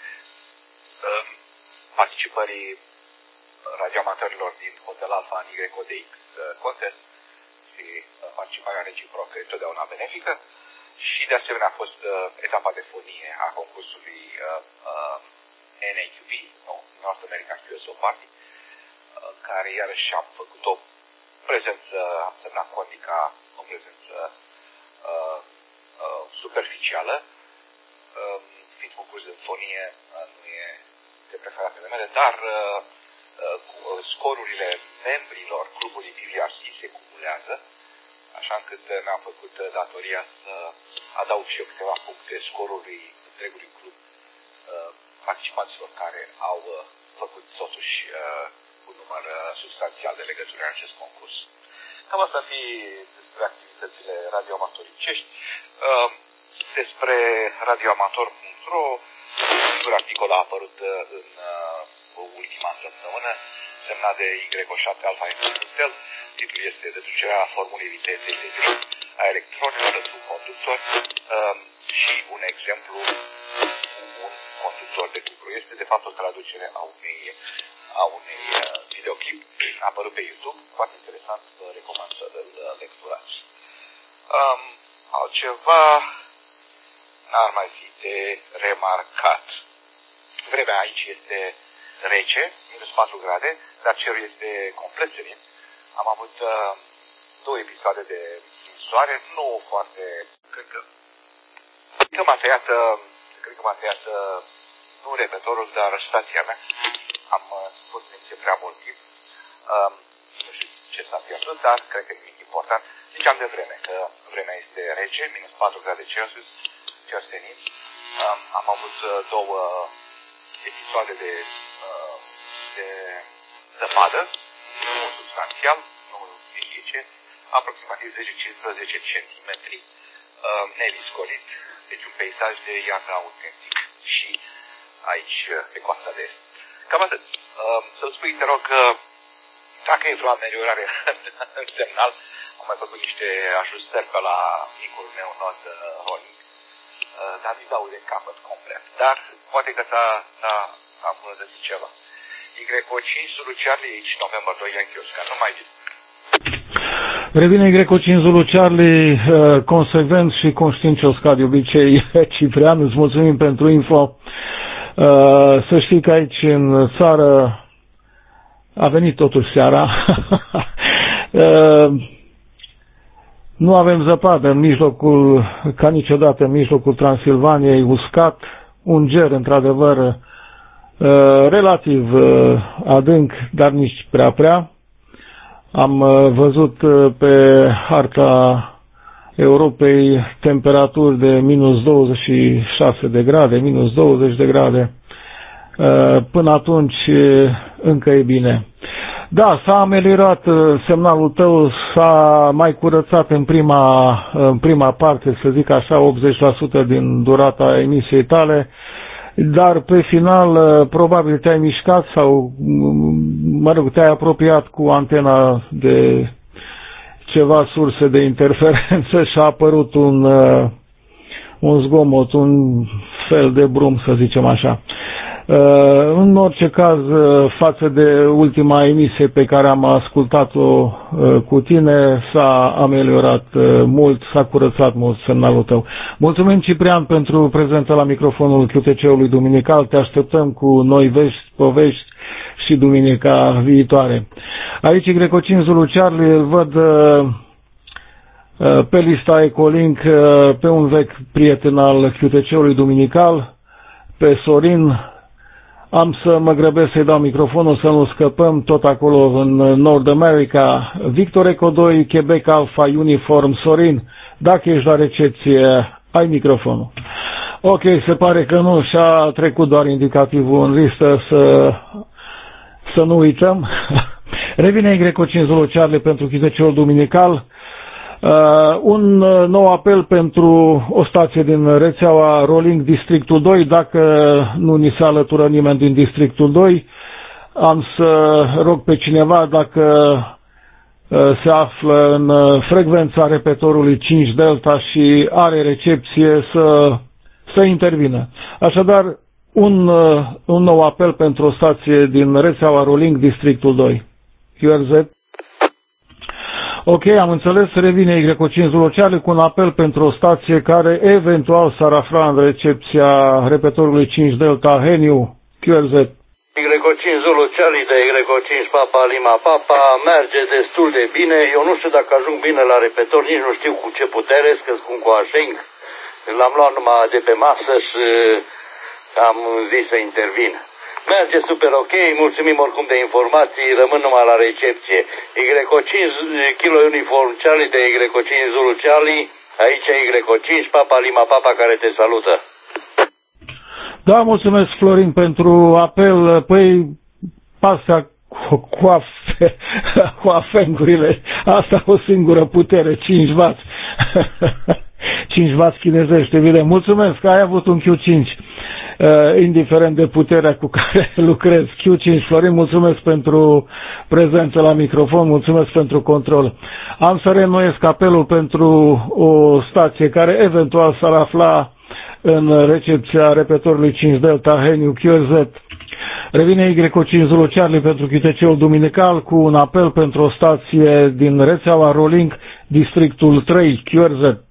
uh, participării radioamatorilor din Hotel Alpha în Y O D X Contest și uh, participarea reciprocă întotdeauna benefică și de asemenea a fost uh, etapa de fonie a concursului uh, uh, N A Q P, no, North American Q S O Party, uh, care iarăși am făcut o prezență, am semnat condica, o prezență uh, uh, superficială, uh, fiind concurs de fonie, uh, nu e de preferatele mele, dar uh, uh, scorurile membrilor clubului P V R C se cumulează, așa încât mi-am făcut datoria să adaug și eu câteva puncte scorului întregului club uh, participanților care au uh, făcut totuși uh, un număr uh, substanțial de legături în acest concurs. Cam asta ar fi despre activitățile radioamatoricești. Uh, despre radioamator punct ro, un articol a apărut uh, în uh, ultima săptămână, semnat de Y O șapte Alpha Excel. Titlul este Deducerea formulei vitezei de grid a electronilor într-un conductor um, și un exemplu cu un conductor de lucru. Este de fapt o traducere a unei, a unei uh, videoclip apărut pe YouTube, foarte interesant, vă recomand să îl lecturați. Um, altceva n-ar mai fi de remarcat. Vremea aici este rece, minus patru grade, dar cerul este complet senin. Am avut uh, două episoade de soare, nu foarte, cred că, cred că m-a tăiat, cred că m-a tăiat, nu repetorul, dar stația mea. Am uh, fost în prea mult timp. Uh, nu știu ce s-a pierdut, dar cred că nimic important. Ziceam de vreme, că vremea este rece, minus patru grade Celsius, cer senin. Uh, am avut uh, două episoade de, uh, de zăpadă, nu substanțial, nu fizice, aproximativ zece cincisprezece centimetri, uh, neviscolit, deci un peisaj de iarnă autentic și aici pe coasta de est. Cam atât. Uh, să-ți spui, te rog, că dacă e vreo ameliorare în semnal, am mai făcut niște ajustări pe la micul meu not uh, rolling, uh, dar nu-i dau de capăt complet. Dar poate că s-a, s-a, s-a îmbunătățit ceva. Y O cinci Zulu Charlie H November doi Yankee Oscar, nu mai zic. Revine Y O cinci Zulu Charlie, uh, consecvent și conștiincios ca de obicei. Ciprian, îți mulțumim pentru info. Uh, să știi că aici în țară a venit totuși seara. uh, nu avem zăpadă în mijlocul, ca niciodată în mijlocul Transilvaniei, uscat, un ger într-adevăr uh, relativ uh, adânc, dar nici prea prea. Am uh, văzut uh, pe harta Europei temperaturi de minus douăzeci și șase de grade, minus douăzeci de grade. Până atunci încă e bine. Da, s-a ameliorat semnalul tău, s-a mai curățat în prima, în prima parte, să zic așa, optzeci la sută din durata emisiei tale, dar pe final probabil te-ai mișcat sau, mă rog, te-ai apropiat cu antena de ceva surse de interferență și a apărut un, un zgomot, un fel de brum, să zicem așa. În orice caz, față de ultima emisie pe care am ascultat-o cu tine, s-a ameliorat mult, s-a curățat mult semnalul tău. Mulțumim, Ciprian, pentru prezența la microfonul Q T C-ului duminical. Te așteptăm cu noi vești, povești și duminica viitoare. Aici Y O cinci Zulu Charlie îl văd pe lista Ecolink pe un vechi prieten al Q T C-ului duminical, pe Sorin. Am să mă grăbesc să-i dau microfonul, să nu scăpăm, tot acolo în Nord America. Victor Eco doi, Quebec Alpha Uniform, Sorin, dacă ești la recepție, ai microfonul. Ok, se pare că nu, și-a trecut doar indicativul în listă, să, să nu uităm. Revine Y cinci Zulu Charlie pentru Q T C-ul duminical. Uh, un nou apel pentru o stație din rețeaua Rolling Districtul doi. Dacă nu ni se alătură nimeni din Districtul doi, am să rog pe cineva, dacă uh, se află în uh, frecvența repetorului cinci Delta și are recepție, să, să intervină. Așadar, un, uh, un nou apel pentru o stație din rețeaua Rolling Districtul doi. Q R Z. Ok, am înțeles, revine Y cinci Zulu Charlie cu un apel pentru o stație care eventual s-ar afla în recepția repetorului cinci Delta Heniu. Q R Z. Y cinci Zulu Charlie de Y cinci Papa Lima Papa merge destul de bine. Eu nu știu dacă ajung bine la repetor, nici nu știu cu ce putere, că cu un coașeng. L-am luat numai de pe masă și am zis să intervin. Merge super ok, mulțumim oricum de informații, rămân numai la recepție. Y cinci Kilo Uniform Charlie de Y cinci Zulu Charlie, aici Y cinci Papa Lima Papa care te salută. Da, mulțumesc, Florin, pentru apel. Păi, pasea cu, afe, cu afengurile, asta o singură putere, cinci wați. cinci wați chinezești, evident. Mulțumesc, ai avut un Q cinci. Uh, indiferent de puterea cu care lucrez. Q cinci Florin, mulțumesc pentru prezență la microfon, mulțumesc pentru control. Am să reînnoiesc apelul pentru o stație care eventual s-ar afla în recepția repetorului cinci Delta Heniu. Q R Z. Revine Y cinci Zulu Charlie pentru Q T C-ul duminical cu un apel pentru o stație din rețeaua Rolling Districtul trei. Q R Z.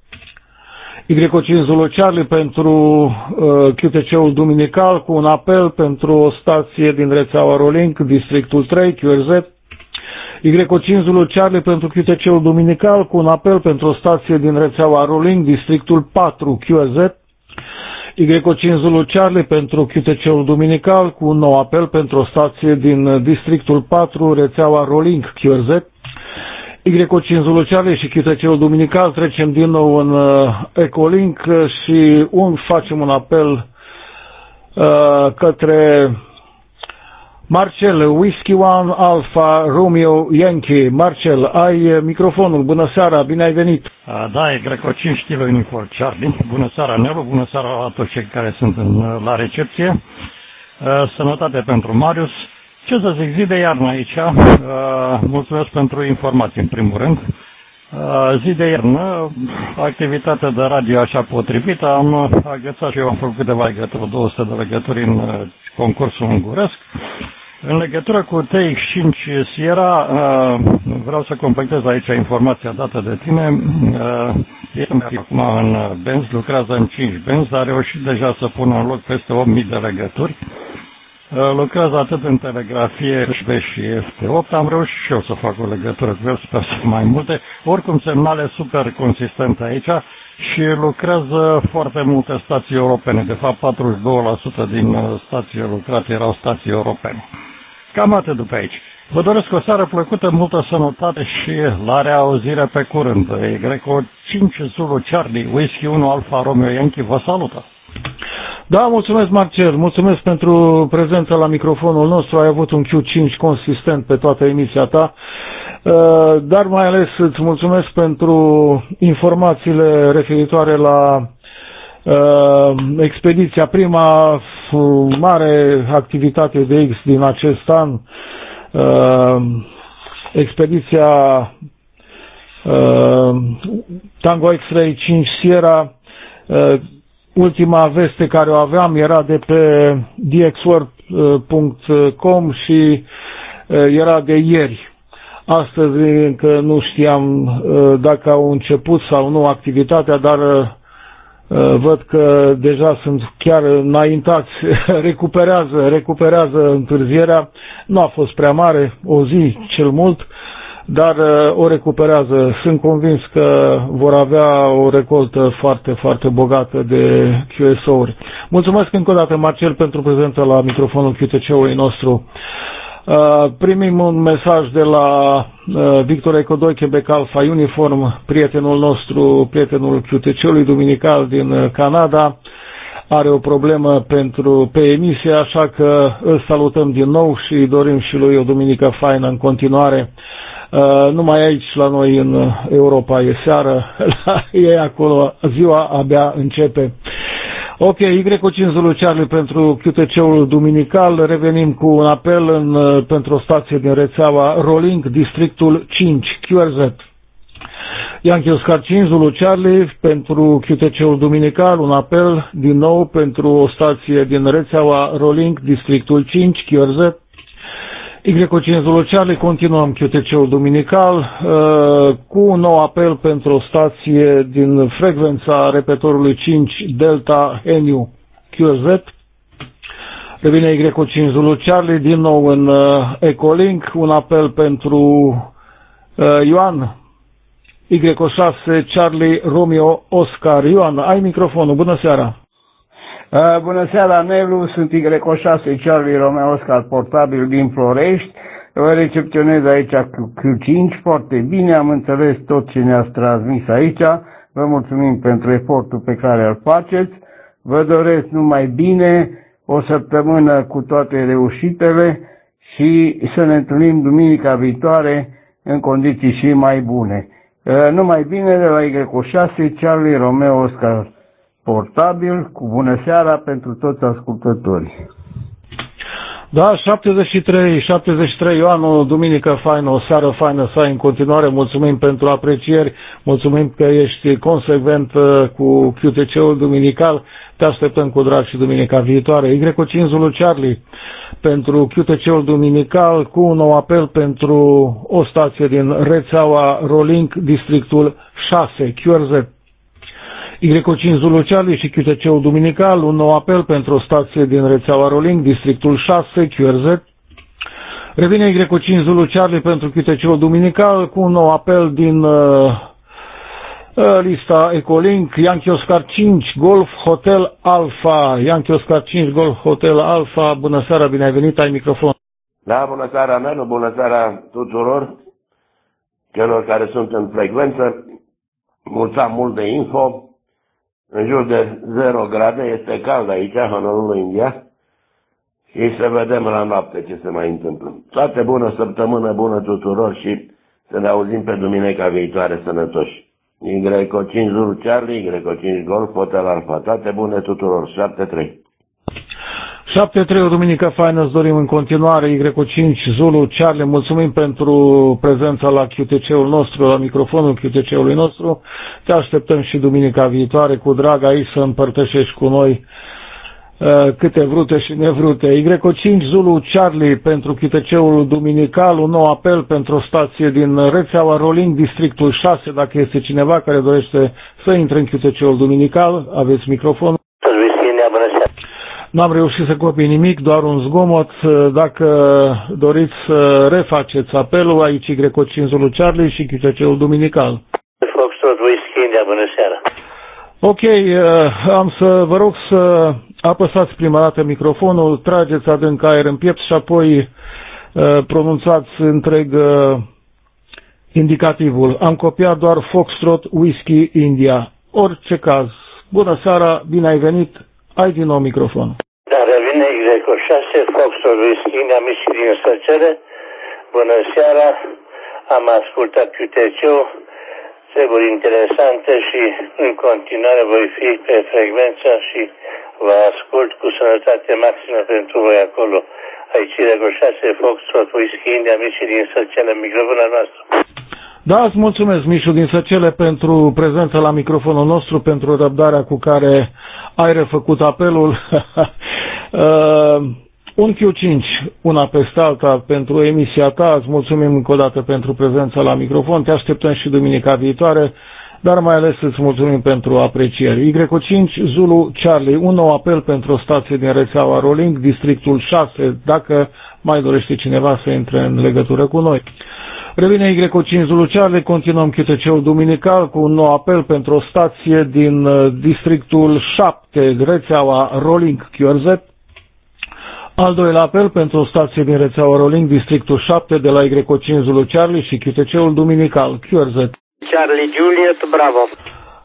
Y cinci Zulu Charlie pentru uh, Q T C-ul duminical cu un apel pentru o stație din rețeaua Rolling Districtul trei. Q R Z. Y cinci Zulu Charlie pentru Q T C-ul duminical cu un apel pentru o stație din rețeaua Rolling Districtul patru. Q R Z. Y cinci Zulu Charlie pentru Q T C-ul duminical cu un nou apel pentru o stație din Districtul patru, rețeaua Rolling. Q R Z. Y cinci Zulu Charlie și Q T C-ul duminical, trecem din nou în uh, Ecolink și un, facem un apel uh, către Marcel, Whiskey One Alpha Romeo Yankee. Marcel, ai microfonul. Bună seara, bine ai venit. Da, E cinci Kilo Uniform Charlie. Bună seara, Nelu, bună seara la toți cei care sunt în, la recepție. Sănătate pentru Marius. Ce să zic, zi de iarnă aici. Mulțumesc pentru informații, în primul rând. Zi de iarnă, activitatea de radio așa potrivită. Am agățat și eu am făcut câteva legături, două sute de legături în concursul unguresc. În legătură cu T X cinci Sierra, vreau să completez aici informația dată de tine. Este acum în Benz, lucrează în cinci Benz, dar a reușit deja să pună în loc peste opt mii de legături. Lucrează atât în telegrafie și F T opt, am reușit și eu să fac o legătură cu el, sper să mai multe. Oricum, semnale super consistente aici și lucrează foarte multe stații europene. De fapt, patruzeci și doi la sută din stațiile lucrate erau stații europene. Cam atât după aici. Vă doresc o seară plăcută, multă sănătate și la reauzire pe curând. Y cinci Zulu Charlie, Whiskey unu Alfa Romeo Yankee, vă salută! Da, mulțumesc, Marcel, mulțumesc pentru prezența la microfonul nostru, ai avut un Q cinci consistent pe toată emisia ta, dar mai ales îți mulțumesc pentru informațiile referitoare la expediția, prima mare activitate de X din acest an, expediția Tango X-Ray cinci Sierra. Ultima veste care o aveam era de pe d x world punct com și era de ieri. Astăzi încă nu știam dacă au început sau nu activitatea, dar văd că deja sunt chiar înaintați, recuperează, recuperează întârzierea. Nu a fost prea mare, o zi cel mult, dar o recuperează. Sunt convins că vor avea o recoltă foarte, foarte bogată de Q S O-uri. Mulțumesc încă o dată, Marcel, pentru prezența la microfonul Q T C-ului nostru. Primim un mesaj de la Victor Eco doi Quebec Alpha Uniform, prietenul nostru, prietenul Q T C-ului duminical din Canada. are o problemă pentru, pe emisie, așa că îl salutăm din nou și dorim și lui o duminică faină în continuare. Uh, numai aici la noi în Europa e seară, la ei acolo ziua abia începe. Ok, Y cinci Zulu Charlie pentru Q T C-ul duminical. Revenim cu un apel în, pentru o stație din rețeaua Rolling, districtul cinci, Q R Z. Yankee Oscar cinci Zulu Charlie pentru Q T C-ul duminical, un apel din nou pentru o stație din rețeaua Rolling, districtul cinci, Q R Z. Y cinci Zulu Charlie, continuăm Q T C-ul duminical uh, cu un nou apel pentru o stație din frecvența repetorului cinci Delta N U Q R Z. Revine Y cinci Zulu Charlie, din nou în uh, Ecolink, un apel pentru uh, Ioan Y șase Charlie Romeo Oscar. Ioan, ai microfonul, bună seara! Uh, bună seara, Nelu, sunt Y șase Charlie Romeo Oscar, portabil din Florești. Vă recepționez aici cu Q cinci, foarte bine, am înțeles tot ce ne-ați transmis aici. Vă mulțumim pentru efortul pe care îl faceți. Vă doresc numai bine, o săptămână cu toate reușitele și să ne întâlnim duminica viitoare în condiții și mai bune. Uh, numai bine de la Y șase Charlie Romeo Oscar, portabil, cu bună seara pentru toți ascultătorii. Da, șaptezeci și trei, șaptezeci și trei Ioan, o duminică faină, o seară faină să ai în continuare. Mulțumim pentru aprecieri, mulțumim că ești consecvent cu Q T C-ul duminical. Te așteptăm cu drag și duminica viitoare. Y cinci Zulu Charlie pentru Q T C-ul duminical cu un nou apel pentru o stație din rețeaua Rolling, districtul șase, Q R Z. Y cinci Zulu Charlie și Q T C-ul duminical, un nou apel pentru o stație din rețeaua Rolling, districtul șase, Q R Z. Revine Y cinci Zulu Charlie pentru Q T C-ul duminical cu un nou apel din uh, uh, lista Ecolink, Yankee Oscar cinci Golf Hotel Alpha. Yankee Oscar cinci Golf Hotel Alpha, bună seara, bine ai venit, ai microfon. Da, bună seara, Nelu, bună seara tuturor celor care sunt în frecvență. Mulțumim mult de info. În jur de zero grade, este cald aici, Honolulu, India. Și să vedem la noapte ce se mai întâmplă. Toate bună, săptămână bună tuturor și să ne auzim pe duminica viitoare sănătoși. Y cinci Zulu Charlie, Y cinci Golf, Hotel Alpha. Toate bune tuturor. șapte trei. șapte trei, o duminică faină, îți dorim în continuare. Y cinci Zulu Charlie, mulțumim pentru prezența la Q T C-ul nostru, la microfonul Q T C-ului nostru. Te așteptăm și duminica viitoare cu drag aici să împărtășești cu noi uh, câte vrute și nevrute. Y cinci Zulu Charlie pentru Q T C-ul duminical, un nou apel pentru o stație din rețeaua Rolling, districtul șase, dacă este cineva care dorește să intre în Q T C-ul duminical, aveți microfonul. N-am reușit să copii nimic, doar un zgomot. Dacă doriți să refaceți apelul, aici Y cinci Zulu Charlie și Q T C-ul duminical. Foxtrot Whiskey India, bună seara. Ok, am să vă rog să apăsați prima dată microfonul, trageți adânc aer în piept și apoi pronunțați întreg indicativul. Am copiat doar Foxtrot Whiskey India. Orice caz. Bună seara, bine ai venit. Ai din nou microfon. Da, revine Y șase, Foxtrot Whiskey India, miști din Săcere. Bună seara, am ascultat Q T C-ul, treburi interesante și în continuare voi fi pe frecvență și vă ascult cu sănătate maximă pentru voi acolo. Aici Y șase, Foxtrot Whiskey India, miști din Săcere, microfonul nostru. Da, îți mulțumesc, Mișu din Săcele, pentru prezența la microfonul nostru, pentru răbdarea cu care ai refăcut apelul. uh, un Q cinci, una peste alta, pentru emisia ta. Îți mulțumim încă o dată pentru prezența la microfon. Te așteptăm și duminica viitoare, dar mai ales îți mulțumim pentru aprecieri. Y cinci Zulu Charlie, un nou apel pentru o stație din rețeaua Rolling, districtul șase, dacă mai dorește cineva să intre în legătură cu noi. Revine Y cinci Zulu Charlie, continuăm Q T C-ul duminical cu un nou apel pentru o stație din uh, districtul șapte, rețeaua Rolling Q R Z. Al doilea apel pentru o stație din rețeaua Rolling, districtul șapte, de la Y cinci Zulu Charlie și Q T C-ul duminical Q R Z. Charlie Juliet, bravo.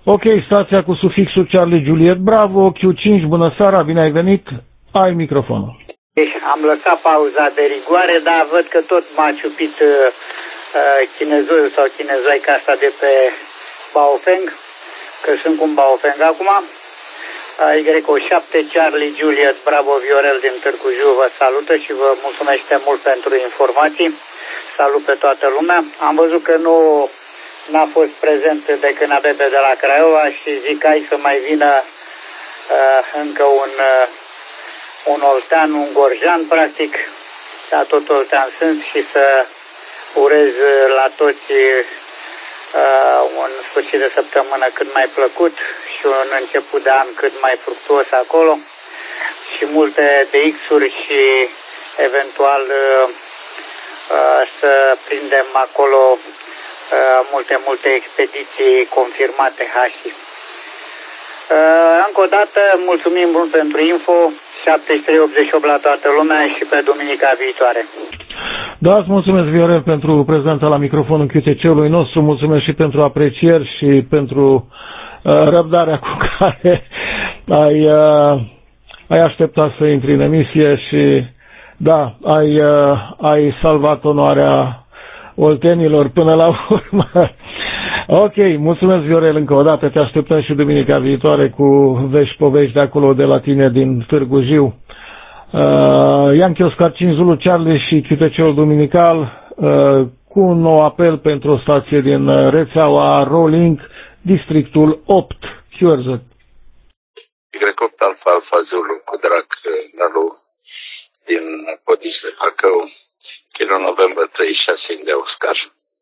Ok, stația cu sufixul Charlie Juliet Bravo, Q cinci, bună seara, bine ai venit, ai microfonul. Am lăsat pauza de rigoare, dar văd că tot m-a ciupit uh, chinezoiul sau chinezoica asta de pe Baofeng, că sunt cu un Baofeng acum. Y O șapte Charlie Juliet Bravo Viorel din Târgu Jiu vă salută și vă mulțumește mult pentru informații. Salut pe toată lumea. Am văzut că nu n-a fost prezent de când A B B de la Craiova și zic hai să mai vină uh, încă un, uh, un oltean, un gorjan practic, dar tot oltean sunt și să urez la toți uh, un sfârșit de săptămână cât mai plăcut și un început de an cât mai fructuos acolo și multe D X-uri și eventual uh, uh, să prindem acolo uh, multe, multe expediții confirmate H I. Uh, încă o dată mulțumim mult pentru info, șaptezeci și trei optzeci și opt la toată lumea și pe duminica viitoare. Da, îți mulțumesc, Viorel, pentru prezența la microfonul Q T C-ului nostru, mulțumesc și pentru aprecieri și pentru uh, răbdarea cu care ai, uh, ai așteptat să intri în emisie și da, ai, uh, ai salvat onoarea oltenilor până la urmă. Ok, mulțumesc, Viorel, încă o dată, te așteptăm și duminica viitoare cu vești povești de acolo de la tine din Târgu Jiu. Uh, Yankee Oscar cinci Zulu Charlie și Q T C-ul duminical uh, cu un nou apel pentru o stație din rețeaua Rolling, districtul opt, Q R Z. Y opt Alfa Alfa Zulu cu drag Nalu din Podiș de Bacău, kilo November treizeci și șase de Oscar.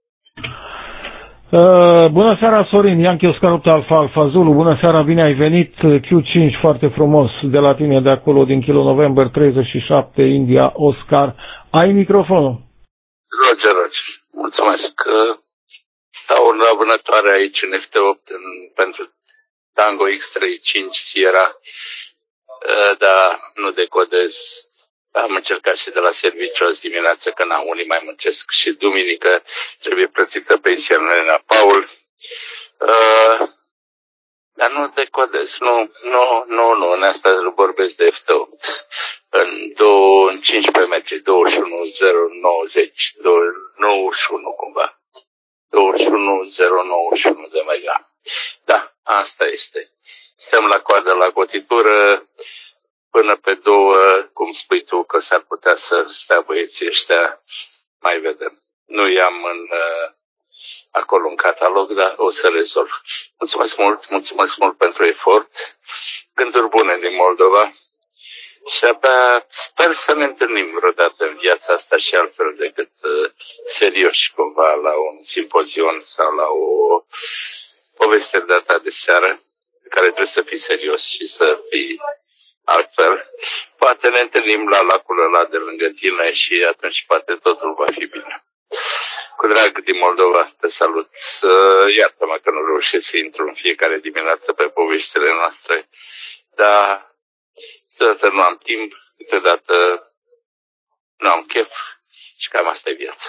Uh, bună seara, Sorin, Yankee Oscar opt Alfa Alfa Zulu, bună seara, bine ai venit, Q cinci, foarte frumos, de la tine de acolo, din kilo November treizeci și șapte, India, Oscar, ai microfonul. Roger, Roger, mulțumesc, stau în răbunătoare aici în F T opt în, pentru Tango X treizeci și cinci Sierra, uh, dar nu decodez. Am încercat și de la serviciu azi dimineață, că n-am unii mai muncesc și duminică trebuie plătită pensia Elena Paul. Uh, dar nu decodez, nu, nu, nu, nu, în asta vorbesc de F T opt. În, două, în cincisprezece metri, douăzeci și unu zero nouăzeci, nouăzeci și unu cumva, douăzeci și unu zero nouăzeci și unu de mega. Da, asta este. Stăm la coadă la cotitură. Până pe două, cum spui tu, că s-ar putea să stea băieții ăștia, mai vedem. Nu i-am în, uh, acolo în catalog, dar o să rezolv. Mulțumesc mult, mulțumesc mult pentru efort. Gânduri bune din Moldova. Și abia sper să ne întâlnim vreodată în viața asta și altfel decât uh, serioși cumva la un simpozion sau la o poveste data de seară, care trebuie să fii serios și să fii altfel. Poate ne întâlnim la lacul ăla de lângă tine și atunci poate totul va fi bine. Cu drag din Moldova, te salut. Iartă-mă că nu reușesc să intru în fiecare dimineață pe poveștile noastre, dar câteodată nu am timp, câteodată nu am chef și cam asta e viața.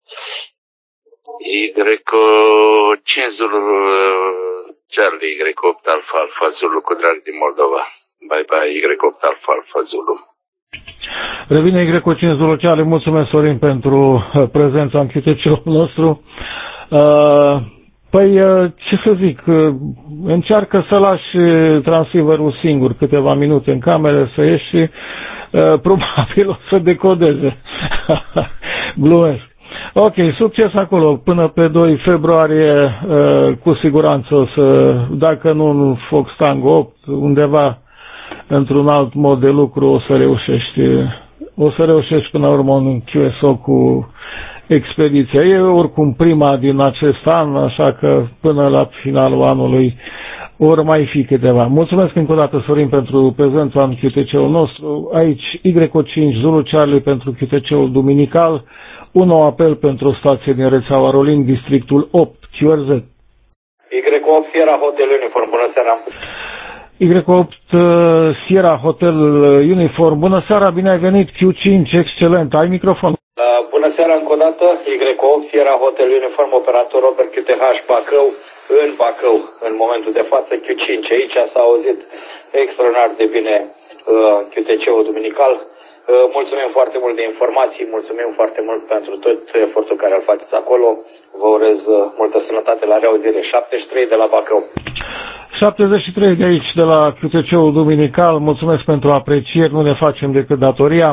Y cinci Zulu Charlie, Y opt Alfa Alfa Zulu cu drag din Moldova. Bye bye, Y opt Alfa Alfa Zulu. Revine Y cinci Zulu Charlie, mulțumesc, Sorin, pentru prezența în Q T C-ul nostru. Uh, păi, ce să zic, încearcă să lași transceiverul singur câteva minute în cameră, să ieși și uh, probabil o să decodeze. Glumesc. Ok, succes acolo. Până pe doi februarie, uh, cu siguranță o să, dacă nu în Fox Tango opt, undeva într-un alt mod de lucru o să reușești, o să reușești până la urmă în Q S O cu expediția. E oricum prima din acest an, așa că până la finalul anului ori mai fi câteva. Mulțumesc încă o dată, Sorin, pentru prezența în Q T C-ul nostru. Aici Y cinci Zulu Charlie pentru Q T C-ul duminical, un nou apel pentru o stație din rețeaua Rolling, districtul opt, Q R Z. Y opt Sierra Hotel Uniform, bună seara. Y opt Sierra Hotel Uniform. Bună seara, bine ai venit. Q cinci, excelent. Ai microfon. Uh, bună seara încă o dată. Y opt Sierra Hotel Uniform, operator Robert Q T H Bacău, în Bacău, în momentul de față. Q cinci aici s-a auzit extraordinar de bine uh, Q T C-ul duminical. Uh, mulțumim foarte mult de informații, mulțumim foarte mult pentru tot efortul care îl faceți acolo. Vă urez uh, multă sănătate, la reauzire. șaptezeci și trei de la Bacău. șaptezeci și trei de aici, de la Q T C-ul duminical. Mulțumesc pentru aprecieri, nu ne facem decât datoria.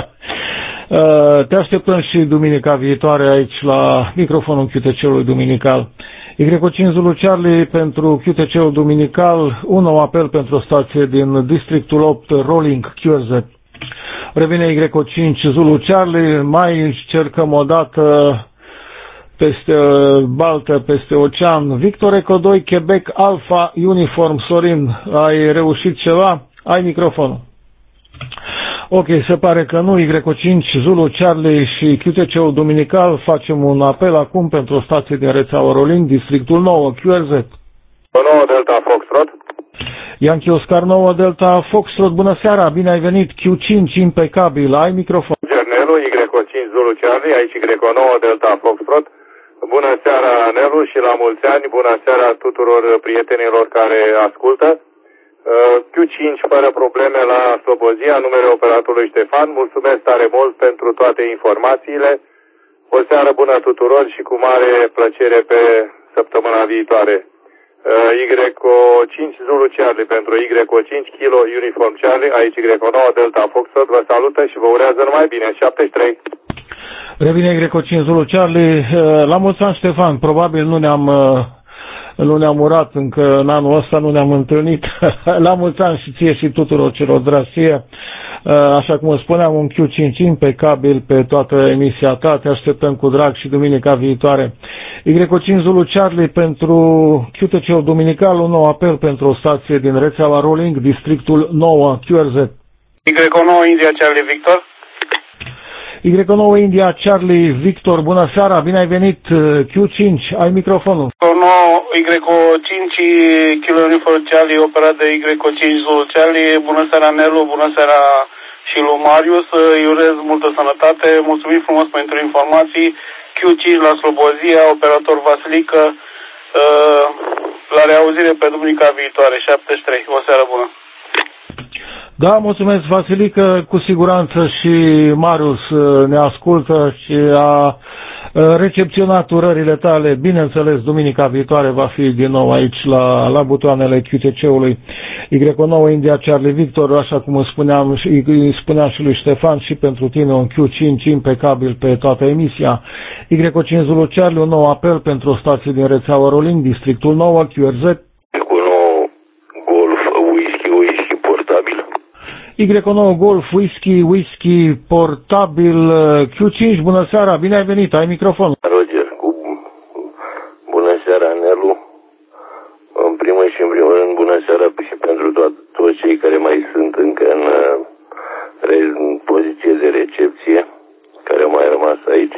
Te așteptăm și duminica viitoare aici la microfonul Q T C-ului duminical. Y cinci Zulu Charlie pentru Q T C-ul duminical, un nou apel pentru o stație din districtul opt, Rolling Q R Z. Revine Y cinci Zulu Charlie, mai încercăm o dată peste Baltă, peste ocean. Victor Eco doi, Quebec Alpha Uniform. Sorin, ai reușit ceva? Ai microfonul. Ok, se pare că nu. Y cinci Zulu Charlie și Q T C-ul duminical. Facem un apel acum pentru o stație din rețeaua Rolling, districtul nouă, Q R Z. nouă Delta Foxtrot. Yankee Oscar nouă Delta Foxtrot, bună seara, bine ai venit. Q cinci, impecabil, ai microfon. Nelu, Y cinci Zulu Charlie, aici Y nouă Delta Foxtrot. Bună seara, Nelu, și la mulți ani, bună seara tuturor prietenilor care ascultă. Q cinci fără probleme la Slobozia, numele operatorului Ștefan. Mulțumesc tare mult pentru toate informațiile. O seară bună tuturor și cu mare plăcere pe săptămâna viitoare. Y cinci Zulu Charlie pentru Y cinci Kilo Uniform Charlie, aici Y nouă Delta Foxtrot, vă salută și vă urează numai bine. șaptezeci și trei. Revine Y cinci Zulu Charlie. La mulți ani, Ștefan, probabil nu ne-am nu ne-am urat încă în anul ăsta, nu ne-am întâlnit. La mulți ani și ție și tuturor celor dragi ție. Așa cum spuneam, un Q cinci impecabil pe toată emisia ta. Te așteptăm cu drag și duminica viitoare. Y cinci Zulu Charlie pentru Q T C-ul duminical, un nou apel pentru o stație din rețeaua Rolling, districtul nouă, Q R Z. Y nouă India Charlie Victor. Y nouă India Charlie Victor, bună seara, bine ai venit. Q cinci, ai microfonul. Y cinci Kilo Uniform Charlie, operat de Y cinci Zulu Charlie. Bună seara, Nelu, bună seara și lui Marius. Îi urez multă sănătate, mulțumim frumos pentru informații. Q cinci la Slobozia, operator Vasilică. La reauzire pe duminica viitoare, șaptezeci și trei. O seară bună. Da, mulțumesc, Vasilică, cu siguranță și Marius ne ascultă și a recepționat urările tale. Bineînțeles, duminica viitoare va fi din nou aici la, la butoanele Q T C-ului. Y nouă India Charlie Victor, așa cum îi spuneam, îi spuneam și lui Ștefan, și pentru tine un Q cinci impecabil pe toată emisia. Y cinci Zulu Charlie, un nou apel pentru o stație din rețeaua Rolling, districtul nouă, Q R Z. Y nouă Golf, Whisky, Whisky, portabil, Q cinci, bună seara, bine ai venit, ai microfonul. Roger, cu bună seara, Nelu. În primul și în primul rând, bună seara și pentru to- toți cei care mai sunt încă în, în poziție de recepție, care au mai rămas aici.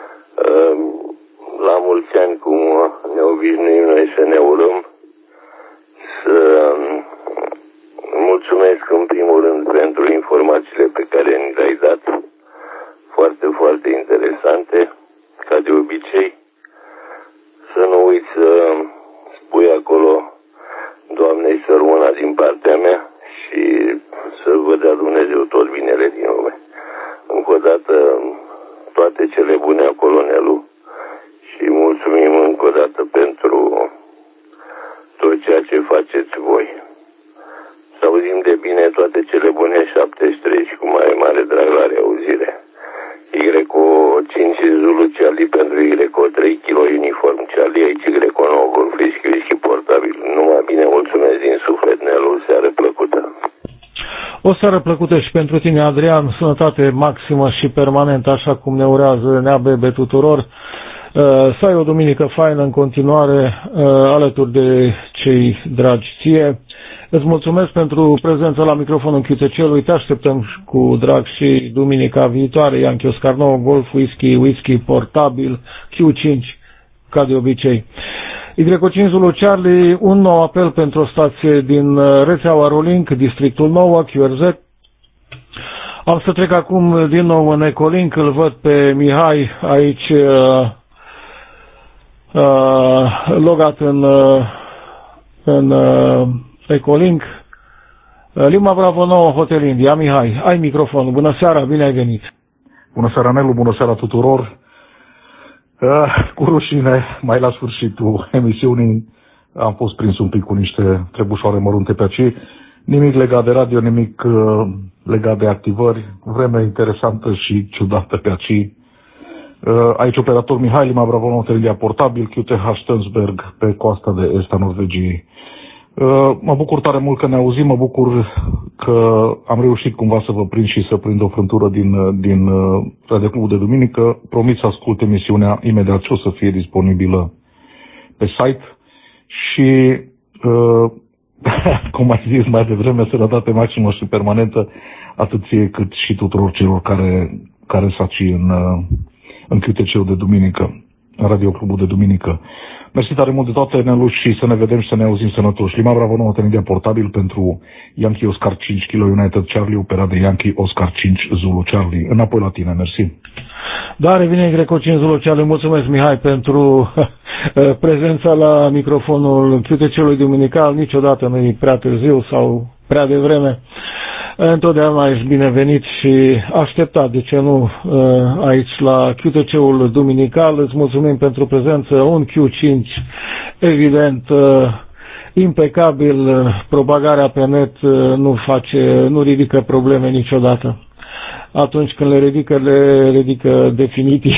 La mulți ani, cum ne obișnuim noi să ne urăm, să... Mulțumesc în primul rând pentru informațiile pe care ni le-ai dat, foarte, foarte interesante, ca de obicei. Să nu uiți să spui acolo Doamnei sărmâna din partea mea și să vă dea Dumnezeu tot binele din lume. Încă o dată toate cele bune acolo, Nelu, și mulțumim încă o dată pentru tot ceea ce faceți voi. Să auzim de bine toate cele bune, șaptezeci și trei și cu mare, mare drag la reauzire. Y cinci Zulu Charlie pentru Y trei Kilo Uniform Charlie, aici Y nouă Golf și portabil. Numai bine, mulțumesc din suflet, Nelu, seară plăcută. O seară plăcută și pentru tine, Adrian, sănătate maximă și permanentă, așa cum ne urează Nea Bebe tuturor. Să ai o duminică faină în continuare, alături de cei dragi ție. Îți mulțumesc pentru prezența la microfonul Q T C-ului. Te așteptăm cu drag și duminica viitoare. Yankee Oscar nouă Golf, Whisky, Whisky, portabil, Q cinci, ca de obicei. Y cinci Zulu Charlie, un nou apel pentru o stație din rețeaua Rolink, districtul nouă, Q R Z. Am să trec acum din nou în Ecolink, îl văd pe Mihai aici uh, uh, logat în, uh, în uh, Ecolink. Uh, Lima Bravo nouă, Hotel India. Mihai, ai microfonul. Bună seara, bine ai venit. Bună seara, Nelu, bună seara tuturor. Uh, cu rușine, mai la sfârșitul emisiunii am fost prins un pic cu niște trebușoare mărunte pe aici. Nimic legat de radio, nimic uh, legat de activări. Vreme interesantă și ciudată pe aici. Uh, aici operator Mihai, Lima Bravo nouă, India portabil, Q T H Stensberg, pe coasta de est a Norvegiei. Uh, mă bucur tare mult că ne auzim, mă bucur că am reușit cumva să vă prind și să prind o frântură din, din uh, Radio Clubul de Duminică. Promit să ascult emisiunea imediat ce o să fie disponibilă pe site și, uh, cum ai zis mai devreme, sănătate maximă și permanentă, atât ție cât și tuturor celor care, care saci în, uh, în Q T C-ul de duminică, în Radio Clubul de Duminică. Mersi tare mult de toate, Nelu, și să ne vedem și să ne auzim sănătoși. Lima Bravo nouă, India portabil pentru Yankee Oscar cinci Kilo United Charlie, operat de Yankee Oscar cinci Zulu Charlie. Înapoi la tine, mersi. Da, revine Greco cinci Zulu Charlie. Mulțumesc, Mihai, pentru prezența la microfonul Q T C-ului duminical. Niciodată nu e prea târziu sau prea devreme. Întotdeauna ești binevenit și așteptat, de ce nu, aici la Q T C-ul duminical. Îți mulțumim pentru prezență. Un Q cinci, evident, impecabil. Propagarea pe net nu face, nu ridică probleme niciodată. Atunci când le ridică, le ridică definitiv.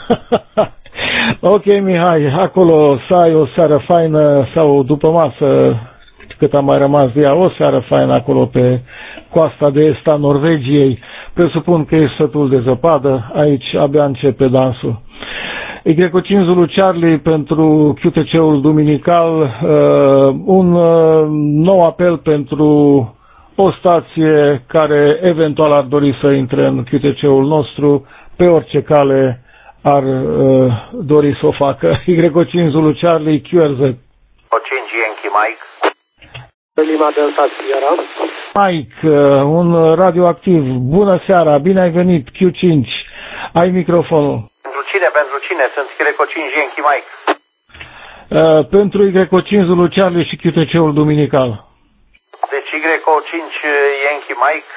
Ok, Mihai, acolo să ai o seară faină sau după masă, cât a mai rămas de ea, o seară faină acolo pe coasta de est a Norvegiei. Presupun că ești sătul de zăpadă, aici abia începe dansul. Y cinci Zulu Charlie pentru Q T C-ul duminical, uh, un uh, nou apel pentru o stație care eventual ar dori să intre în Q T C-ul nostru, pe orice cale ar uh, dori să o facă. Y cinci Zulu Charlie, Q R Z. cinci Yankee Mike. Lima Delta Sierra. Mike, un radioactiv. Bună seara, bine ai venit, Q cinci. Ai microfonul. Pentru cine, pentru cine? Sunt Y cinci Yankee Mike. Uh, pentru Y cinci Zulu Charlie și Q T C-ul duminical. Deci Y cinci Yankee Mike,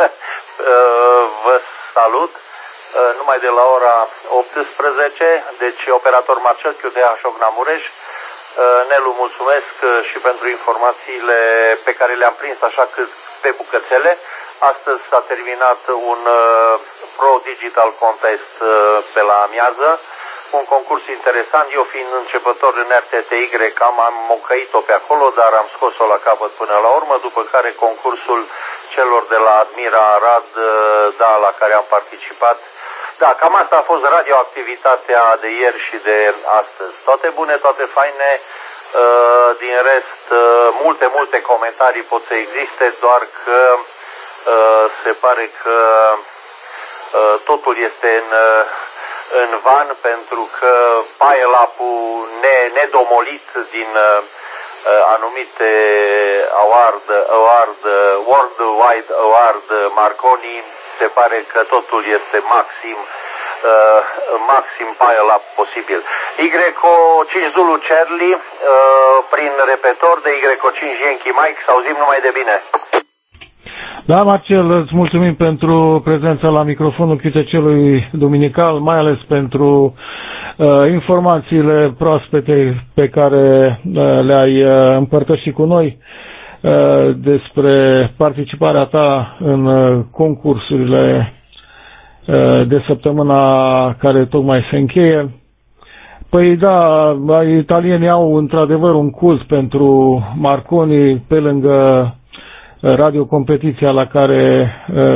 vă salut. Numai de la ora optsprezece, deci operator Marcel, Q T H Ogna Mureș. Nelu, mulțumesc și pentru informațiile pe care le-am prins așa cât pe bucățele. Astăzi s-a terminat un Pro Digital Contest pe la amiază, un concurs interesant. Eu fiind începător în R T T Y, am, am mocăit-o pe acolo, dar am scos-o la capăt până la urmă, după care concursul celor de la Admira Arad, da, la care am participat. Da, cam asta a fost radioactivitatea de ieri și de astăzi. Toate bune, toate faine, din rest, multe, multe comentarii pot să existe, doar că se pare că totul este în, în van, pentru că pile-up-ul nedomolit din anumite award, award, Worldwide Award Marconi, se pare că totul este maxim, uh, maxim pile-up posibil. Y cinci Zulu Charlie, uh, prin repetor de Y cinci Yankee Mike, să auzim numai de bine. Da, Marcel, îți mulțumim pentru prezența la microfonul Q T C-ului duminical, mai ales pentru uh, informațiile proaspete pe care uh, le-ai uh, împărtășit cu noi despre participarea ta în concursurile de săptămâna care tocmai se încheie. Păi da, italienii au într-adevăr un cult pentru Marconi, pe lângă radiocompetiția la care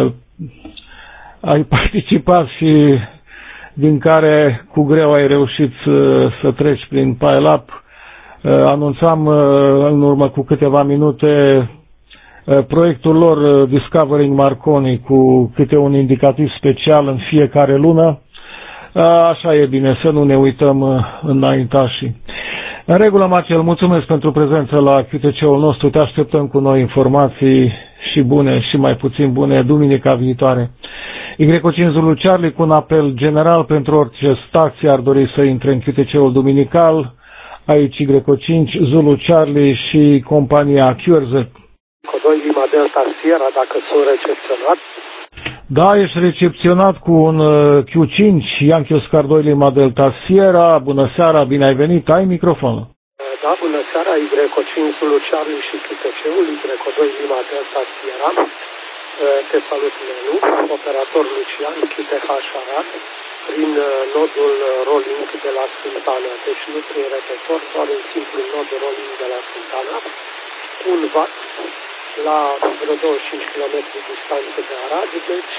ai participat și din care cu greu ai reușit să, să treci prin pile-up. Anunțam în urmă cu câteva minute proiectul lor Discovering Marconi cu câte un indicativ special în fiecare lună. Așa e bine, să nu ne uităm înaintașii. În regulă, Marcel, mulțumesc pentru prezența la Q T C-ul nostru. Te așteptăm cu noi informații și bune și mai puțin bune duminica viitoare. Y cinci Zulu Charlie cu un apel general pentru orice stație ar dori să intre în Q T C-ul duminical. Aici Y cinci Zulu Charlie și compania Q R Z. doi Lima Delta Sierra, dacă sunt recepționat. Da, ești recepționat cu un Q cinci Yankee Oscar doi Lima Delta Sierra. Bună seara, bine ai venit, ai microfonul. Da, bună seara, Y cinci Zulu Charlie și Q T C-ul, Y doi Lima Delta Sierra. Te salut, Nelu, operator Lucian, Q T H Arad, prin nodul rolling de la Sântana, deci nu prin repetor, doar un simplu nod rolling de la Sântana, un watt la vreo douăzeci și cinci kilometri distanță de Arad, deci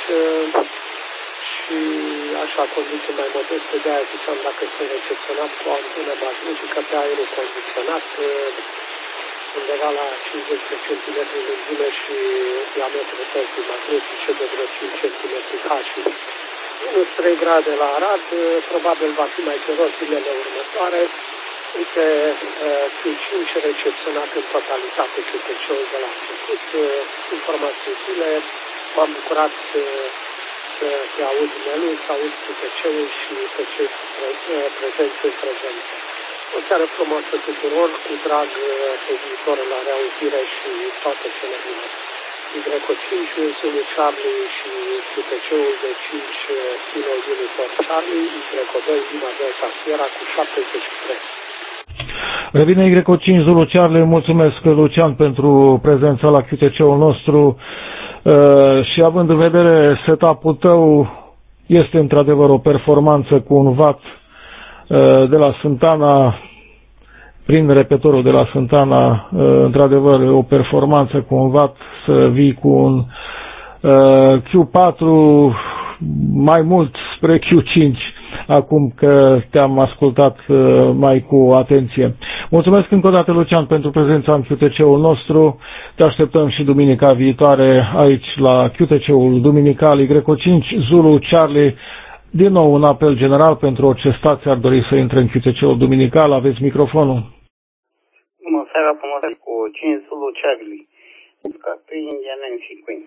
și așa condiții mai modeste, de aia ziceam dacă sunt recepționat cu o antenă magnifică pe aerul condiționat, undeva la cincizeci de centimetri lungime și diametru tălpii magnetice de vreo cinci centimetri H. Minus trei grade la Arad, probabil va fi mai ceros zilele următoare. Uite, Q cinci recepționat în totalitate Q T C-ul de la început. Informații zile, m-am bucurat să, să te aud, Nelu, să aud Q T C-ul și pe cei prezenți în prezent. O seară frumoasă tuturor, cu drag pe viitor la reauzire și toate cele bune. Y cinci Zulu Charlie și Q T C-ul de cinci Kilo Uniform Charlie, Y doi Lima Delta Sierra cu șaptezeci și trei. Revine Y cinci Zulu Charlie, mulțumesc Lucian pentru prezența la Q T C-ul nostru uh, și având în vedere setup-ul tău, este într-adevăr o performanță cu un watt uh, de la Sântana, prin repetorul de la Sântana, într-adevăr, o performanță cu un watt, să vii cu un uh, Q patru mai mult spre Q cinci, acum că te-am ascultat uh, mai cu atenție. Mulțumesc încă o dată, Lucian, pentru prezența în Q T C-ul nostru. Te așteptăm și duminica viitoare aici la Q T C-ul duminical Y cinci Zulu Charlie. Din nou un apel general pentru orice stație ar dori să intre în Q T C-ul duminical. Aveți microfonul. Bună seara, frumos, cu cinci Zulu Charlie, pe India Nancy Queen.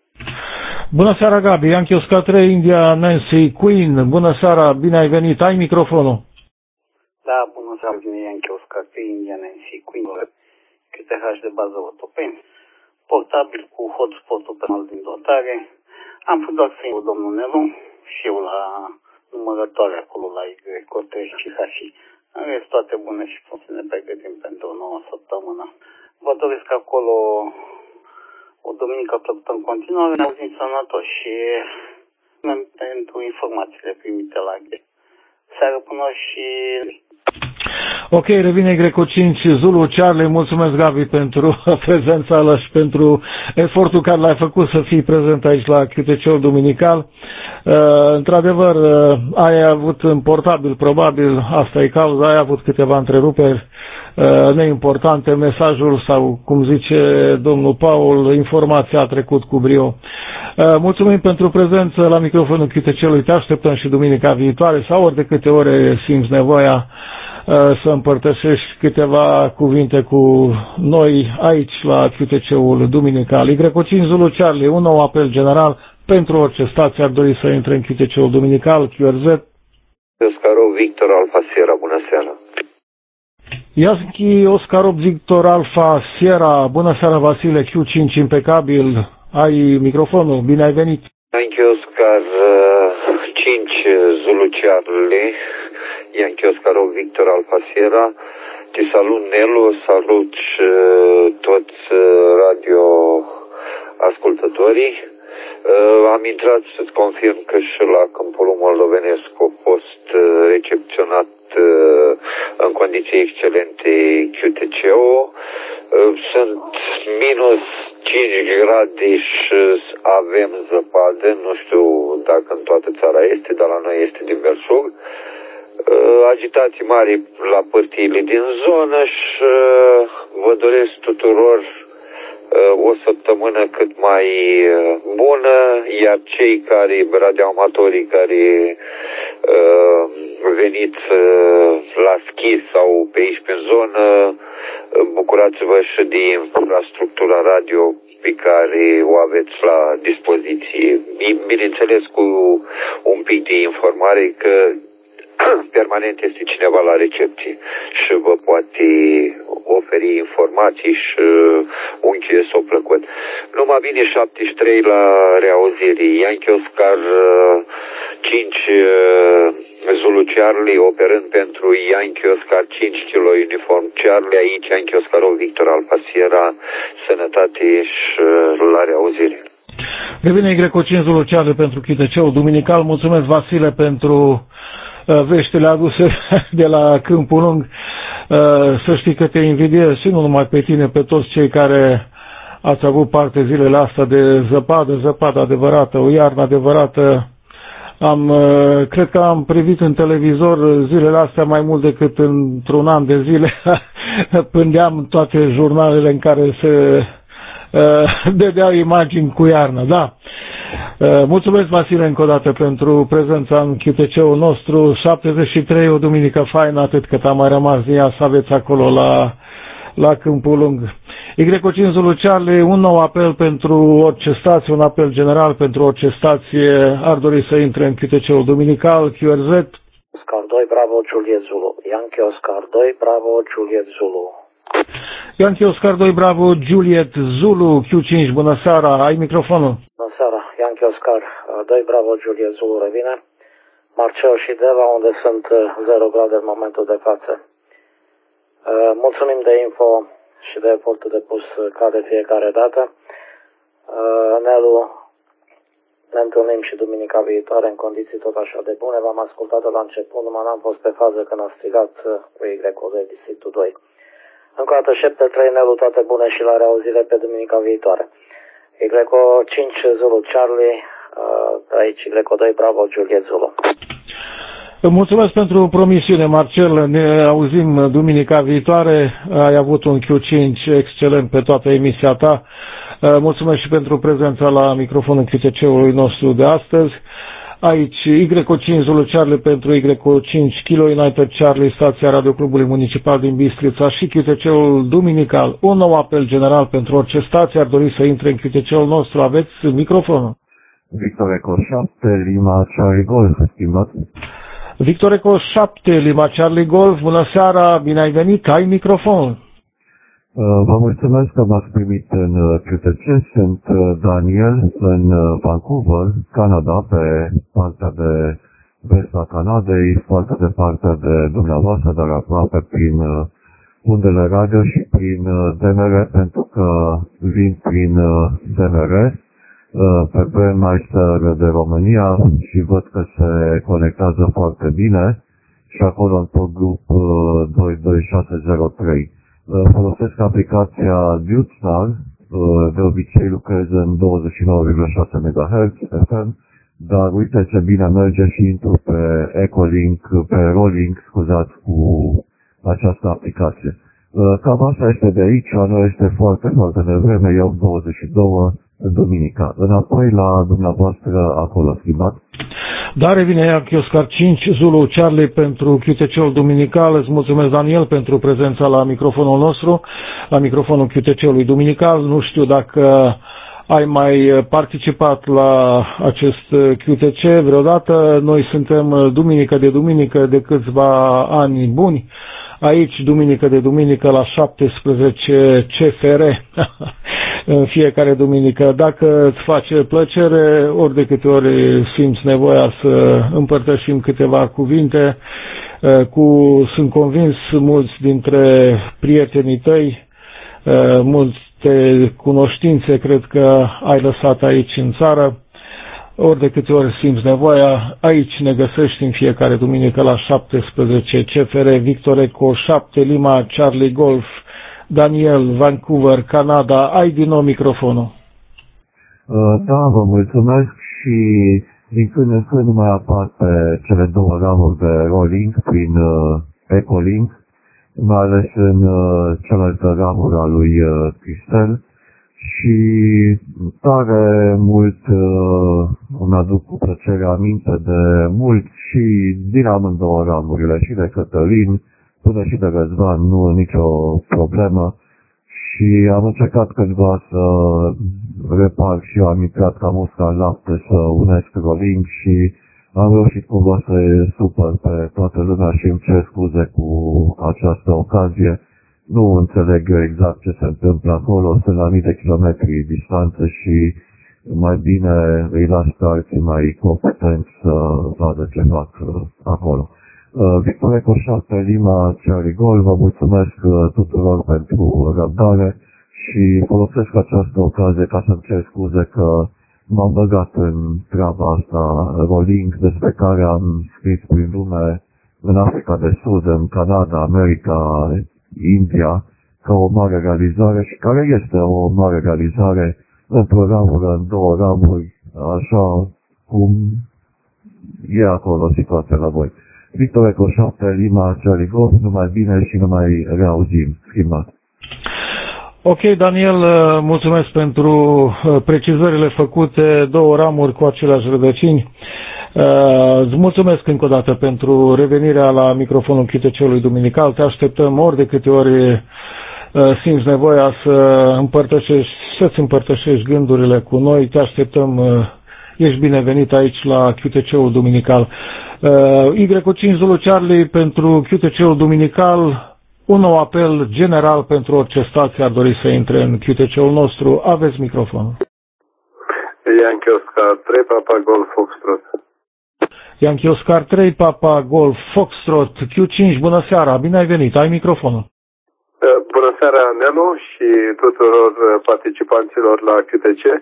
Bună seara, Gabi, Yankee Oscar trei India Nancy Queen. Bună seara, bine ai venit, ai microfonul. Da, bună seara, bine Yankee Oscar trei India Nancy Queen, Q T H de bază Otopeni, portabil cu hotspot-ul penal din dotare. Am fost doar singur, domnul Nelu, și eu la numărătoare acolo la Y trei și H. În rest, toate bune și pot să ne pregătim pentru o nouă săptămână. Vă doresc acolo o duminică plăcută în continuare, ne auzim sănătoși și pentru informațiile primite la G. Seară până și... Ok, revine Y cinci Zulu Charlie, mulțumesc, Gabi, pentru prezența ala și pentru efortul care l-ai făcut să fii prezent aici la Q T C-ul duminical. Uh, într-adevăr, uh, ai avut în portabil, probabil, asta e cauza, ai avut câteva întreruperi uh, neimportante, mesajul sau, cum zice domnul Paul, informația a trecut cu brio. Uh, mulțumim pentru prezență la microfonul Q T C-ului, te așteptăm și duminica viitoare sau ori de câte ore simți nevoia să împărtășești câteva cuvinte cu noi aici la Q T C-ul duminical. Y cinci Zulu Charlie, un nou apel general pentru orice stație ar dori să intre în Q T C-ul duminical, Q R Z. Oscarov Victor Alfa Sierra, bună seara. Yankee Oscarov Victor Alfa Sierra, bună seara, Vasile, Q cinci impecabil, ai microfonul, bine ai venit. Yankee Oscar cinci Zulu Charlie, Yankee Oscarov Victor Alfa Sierra, te salut, Nelu, salut toți radio ascultătorii. Am intrat să-ți confirm că și la Câmpul Moldovenesc a fost recepționat în condiții excelente Q T C-ul. Sunt minus cinci grade și avem zăpadă, nu știu dacă în toată țara este, dar la noi este din belșug. Agitații mari la părțile din zonă și vă doresc tuturor o săptămână cât mai bună, iar cei care, radioamatorii care veniți la schi sau pe aici pe zonă, bucurați-vă și de infrastructura radio pe care o aveți la dispoziție. Bineînțeles cu un pic de informare că permanent este cineva la recepție și vă poate oferi informații și unchiul s-o plăcut. Numai bine șaptezeci și trei la reauzire. Yankee Oscar cinci Zulu Charlie operând pentru Yankee Oscar cinci Kilo Uniform Charlie, aici Yankee Oscar opt Victor Alfa Sierra, sănătate și la reauzire. Revine Y cinci Zulu Charlie pentru Q T C-ul duminical. Mulțumesc, Vasile, pentru veștile aduse de la Câmpul Lung. Să știi că te invidiez și nu numai pe tine, pe toți cei care ați avut parte zilele astea de zăpadă, zăpadă adevărată, o iarnă adevărată. Am, cred că am privit în televizor zilele astea mai mult decât într-un an de zile. Pândeam toate jurnalele în care se dădeau imagini cu iarnă, da. Mulțumesc, Vasile, încă o dată pentru prezența în Q T C-ul nostru. șaptezeci și trei, o duminică faină, atât cât a mai rămas din ea să aveți acolo la, la Câmpul Lung. Y cinci Zulu Charlie, un nou apel pentru orice stație, un apel general pentru orice stație ar dori să intre în Q T C-ul duminical. Q R Z. Oscar doi, Bravo, Juliet Zulu. Yankee Oscar doi, Bravo, Juliet Zulu. Yankee Oscar doi, Bravo, Juliet Zulu, Q cinci, bună seara, ai microfonul. Bună seara, Yankee Oscar doi, Bravo, Juliet Zulu revine. Marcel și Deva, unde sunt zero grade în momentul de față. Mulțumim de info și de efortul depus ca de fiecare dată. Nelu, ne întâlnim și duminica viitoare în condiții tot așa de bune. V-am ascultat la început, numai n-am fost pe fază când a strigat cu Y de Districtul doi. Încă o dată șapte trei Nelu, toate bune și la reauzire pe duminica viitoare. Y cinci Zulu Charlie, aici Y doi Bravo Juliet Zulu. Mulțumesc pentru promisiune, Marcel. Ne auzim duminica viitoare. Ai avut un Q cinci excelent pe toată emisia ta. Mulțumesc și pentru prezența la microfonul Q T C-ului nostru de astăzi. Aici Y cinci Zulu Charlie pentru Y cinci Kilo United Charlie, stația Radioclubului Municipal din Bistrița și Q T C-ul duminical. Un nou apel general pentru orice stație ar dori să intre în Q T C-ul nostru. Aveți microfonul. Victor Eco șapte, Lima Charlie Golf, schimbat. Victor Eco șapte, Lima Charlie Golf, bună seara, bine ai venit, ai microfonul. Vă mulțumesc că m-ați primit în Q T C. Sunt Daniel în Vancouver, Canada, pe partea de vest a Canadei, foarte departe de dumneavoastră, dar aproape prin undele radio și prin D M R, pentru că vin prin D M R pe Brandmeister de România și văd că se conectează foarte bine și acolo în tot grup doi doi șase zero trei. Folosesc aplicația DuteStar, de obicei lucrez în douăzeci și nouă virgulă șase megahertz F M, dar uite ce bine merge și intru pe Echolink, pe Rolling, scuzați, cu această aplicație. Cam asta este de aici, nu este foarte, foarte devreme, eu douăzeci și două duminica. Înapoi la dumneavoastră acolo, schimbat. Da, revine Yankee Oscar cinci Zulu Charlie pentru Q T C-ul duminical. Îți mulțumesc, Daniel, pentru prezența la microfonul nostru, la microfonul Q T C-ului duminical. Nu știu dacă ai mai participat la acest Q T C vreodată. Noi suntem duminică de duminică de câțiva ani buni. Aici, duminică de duminică, la șaptesprezece C F R, în fiecare duminică. Dacă îți face plăcere, ori de câte ori simți nevoia să împărtășim câteva cuvinte, cu, sunt convins, mulți dintre prietenii tăi, multe cunoștințe, cred că ai lăsat aici în țară. Ori de câte ori simți nevoia, aici ne găsești în fiecare duminică la șaptesprezece C F R, Victor Eco șapte, Lima Charlie Golf, Daniel, Vancouver, Canada. Ai din nou microfonul. Da, vă mulțumesc și din când în când mai apar pe cele două ramuri de Rolling prin Echolink, mai ales în cealaltă ramură a lui Cristel și tare mult uh, îmi aduc cu plăcere aminte de mult și din amândouă ramurile, și de Cătălin până și de Răzvan, nu nicio problemă. Și am încercat cândva să repar și eu, am intrat ca musca în lapte să unesc rolling și am reușit cumva să supăr pe toată lumea și îmi cer scuze cu această ocazie. Nu înțeleg exact ce se întâmplă acolo, sunt la mii de kilometri distanță și mai bine îi las pe alții mai competenți să vadă ce fac acolo. Victor Eco șapte Lima Charlie Gol, vă mulțumesc tuturor pentru răbdare și folosesc această ocazie ca să-mi cer scuze că m-am băgat în treaba asta rolling, despre care am scris prin lume în Africa de Sud, în Canada, America, India, ca o mare realizare și care este o mare realizare într-o ramură, în două ramuri, așa cum e acolo situația la voi. Victor Eco șapte Lima Charlie Golf, numai bine și numai reauzim. Schimbat. Ok, Daniel, mulțumesc pentru precizările făcute, două ramuri cu aceleași rădăcini. Îți mulțumesc încă o dată pentru revenirea la microfonul Q T C-ului duminical. Te așteptăm ori de câte ori simți nevoia să împărtășești, să-ți împărtășești gândurile cu noi. Te așteptăm, ești binevenit aici la Q T C-ul duminical. Y cinci Zulu Charlie pentru Q T C-ul duminical. Un nou apel general pentru orice stație ar dori să intre în Q T C-ul nostru. Aveți microfonul. Yankee Oscar trei, Papa Golf Foxtrot. Yankee Oscar trei, Papa Golf Foxtrot, Q cinci, bună seara, bine ai venit, ai microfonul. Bună seara, Nelu, și tuturor participanților la Q T C.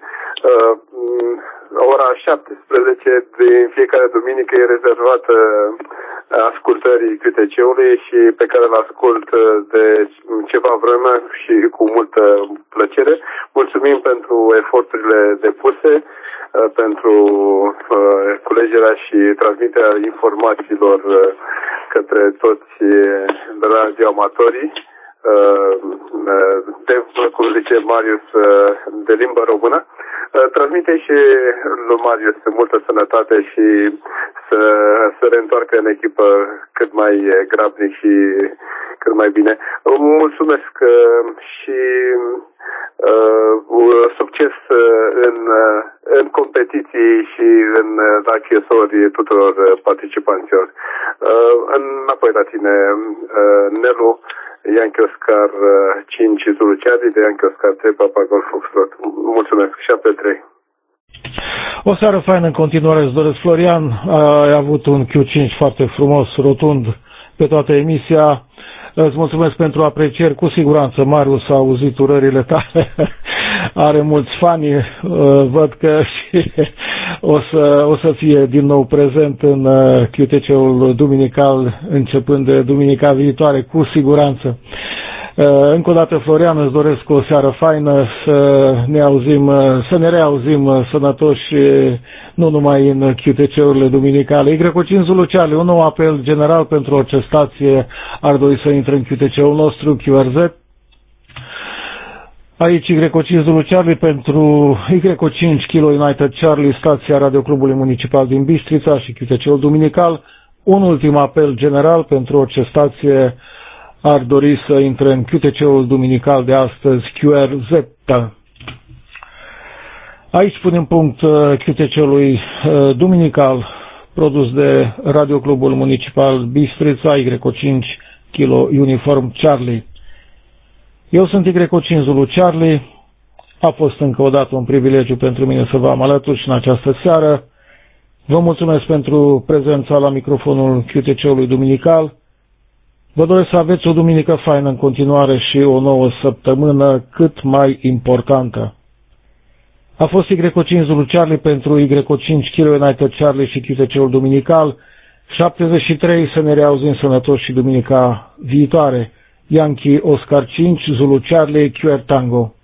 Ora șaptesprezece din fiecare duminică e rezervată ascultării Q T C-ului și pe care îl ascult de ceva vreme și cu multă plăcere. Mulțumim pentru eforturile depuse, pentru culegerea și transmiterea informațiilor către toți radioamatorii. De, cum zice Marius, de limbă română. Transmite și lui Marius multă sănătate și să se reîntoarcă în echipă cât mai grabnic și cât mai bine. Mulțumesc și uh, succes în, în competiții și în achesori tuturor participanților. Uh, înapoi la tine, uh, Nelu, Yankee Oscar cinci Zulu Charlie de Yankee Oscar trei Papa Golf Foxtrot. Mulțumesc, șapte trei. O seară faină în continuare, îți doresc, Florian. Ai avut un Q cinci foarte frumos, rotund pe toată emisia. Îți mulțumesc pentru aprecieri, cu siguranță Marius a auzit urările tale, are mulți fani, văd că și o să, o să fie din nou prezent în Q T C-ul duminical, începând de duminica viitoare, cu siguranță. Încă o dată, Florian, îți doresc o seară faină, să ne auzim, să ne reauzim sănătoși, nu numai în Q T C-urile duminicale. Y cinci Zulu Charlie, un nou apel general pentru orice stație ar dori să intre în Q T C-ul nostru, Q R Z. Aici Y cinci Zulu Charlie pentru Y cinci Kilo United Charlie, stația Radioclubului Municipal din Bistrița și Q T C-ul duminical. Un ultim apel general pentru orice stație ar dori să intre în Q T C-ul duminical de astăzi, Q R Z. Aici punem punct Q T C-ului duminical produs de Radioclubul Municipal Bistrița, Y cinci Kilo Uniform Charlie. Eu sunt Y cinci Zulu Charlie. A fost încă o dată un privilegiu pentru mine să vă am alături și în această seară. Vă mulțumesc pentru prezența la microfonul Q T C-ului duminical. Vă doresc să aveți o duminică faină în continuare și o nouă săptămână cât mai importantă. A fost Y cinci Zulu Charlie pentru Y cinci Kilo United Charlie și Q T C-ul duminical. șaptezeci și trei, să ne reauzim sănătoși și duminica viitoare. Yankee Oscar cinci Zulu Charlie Q R Tango.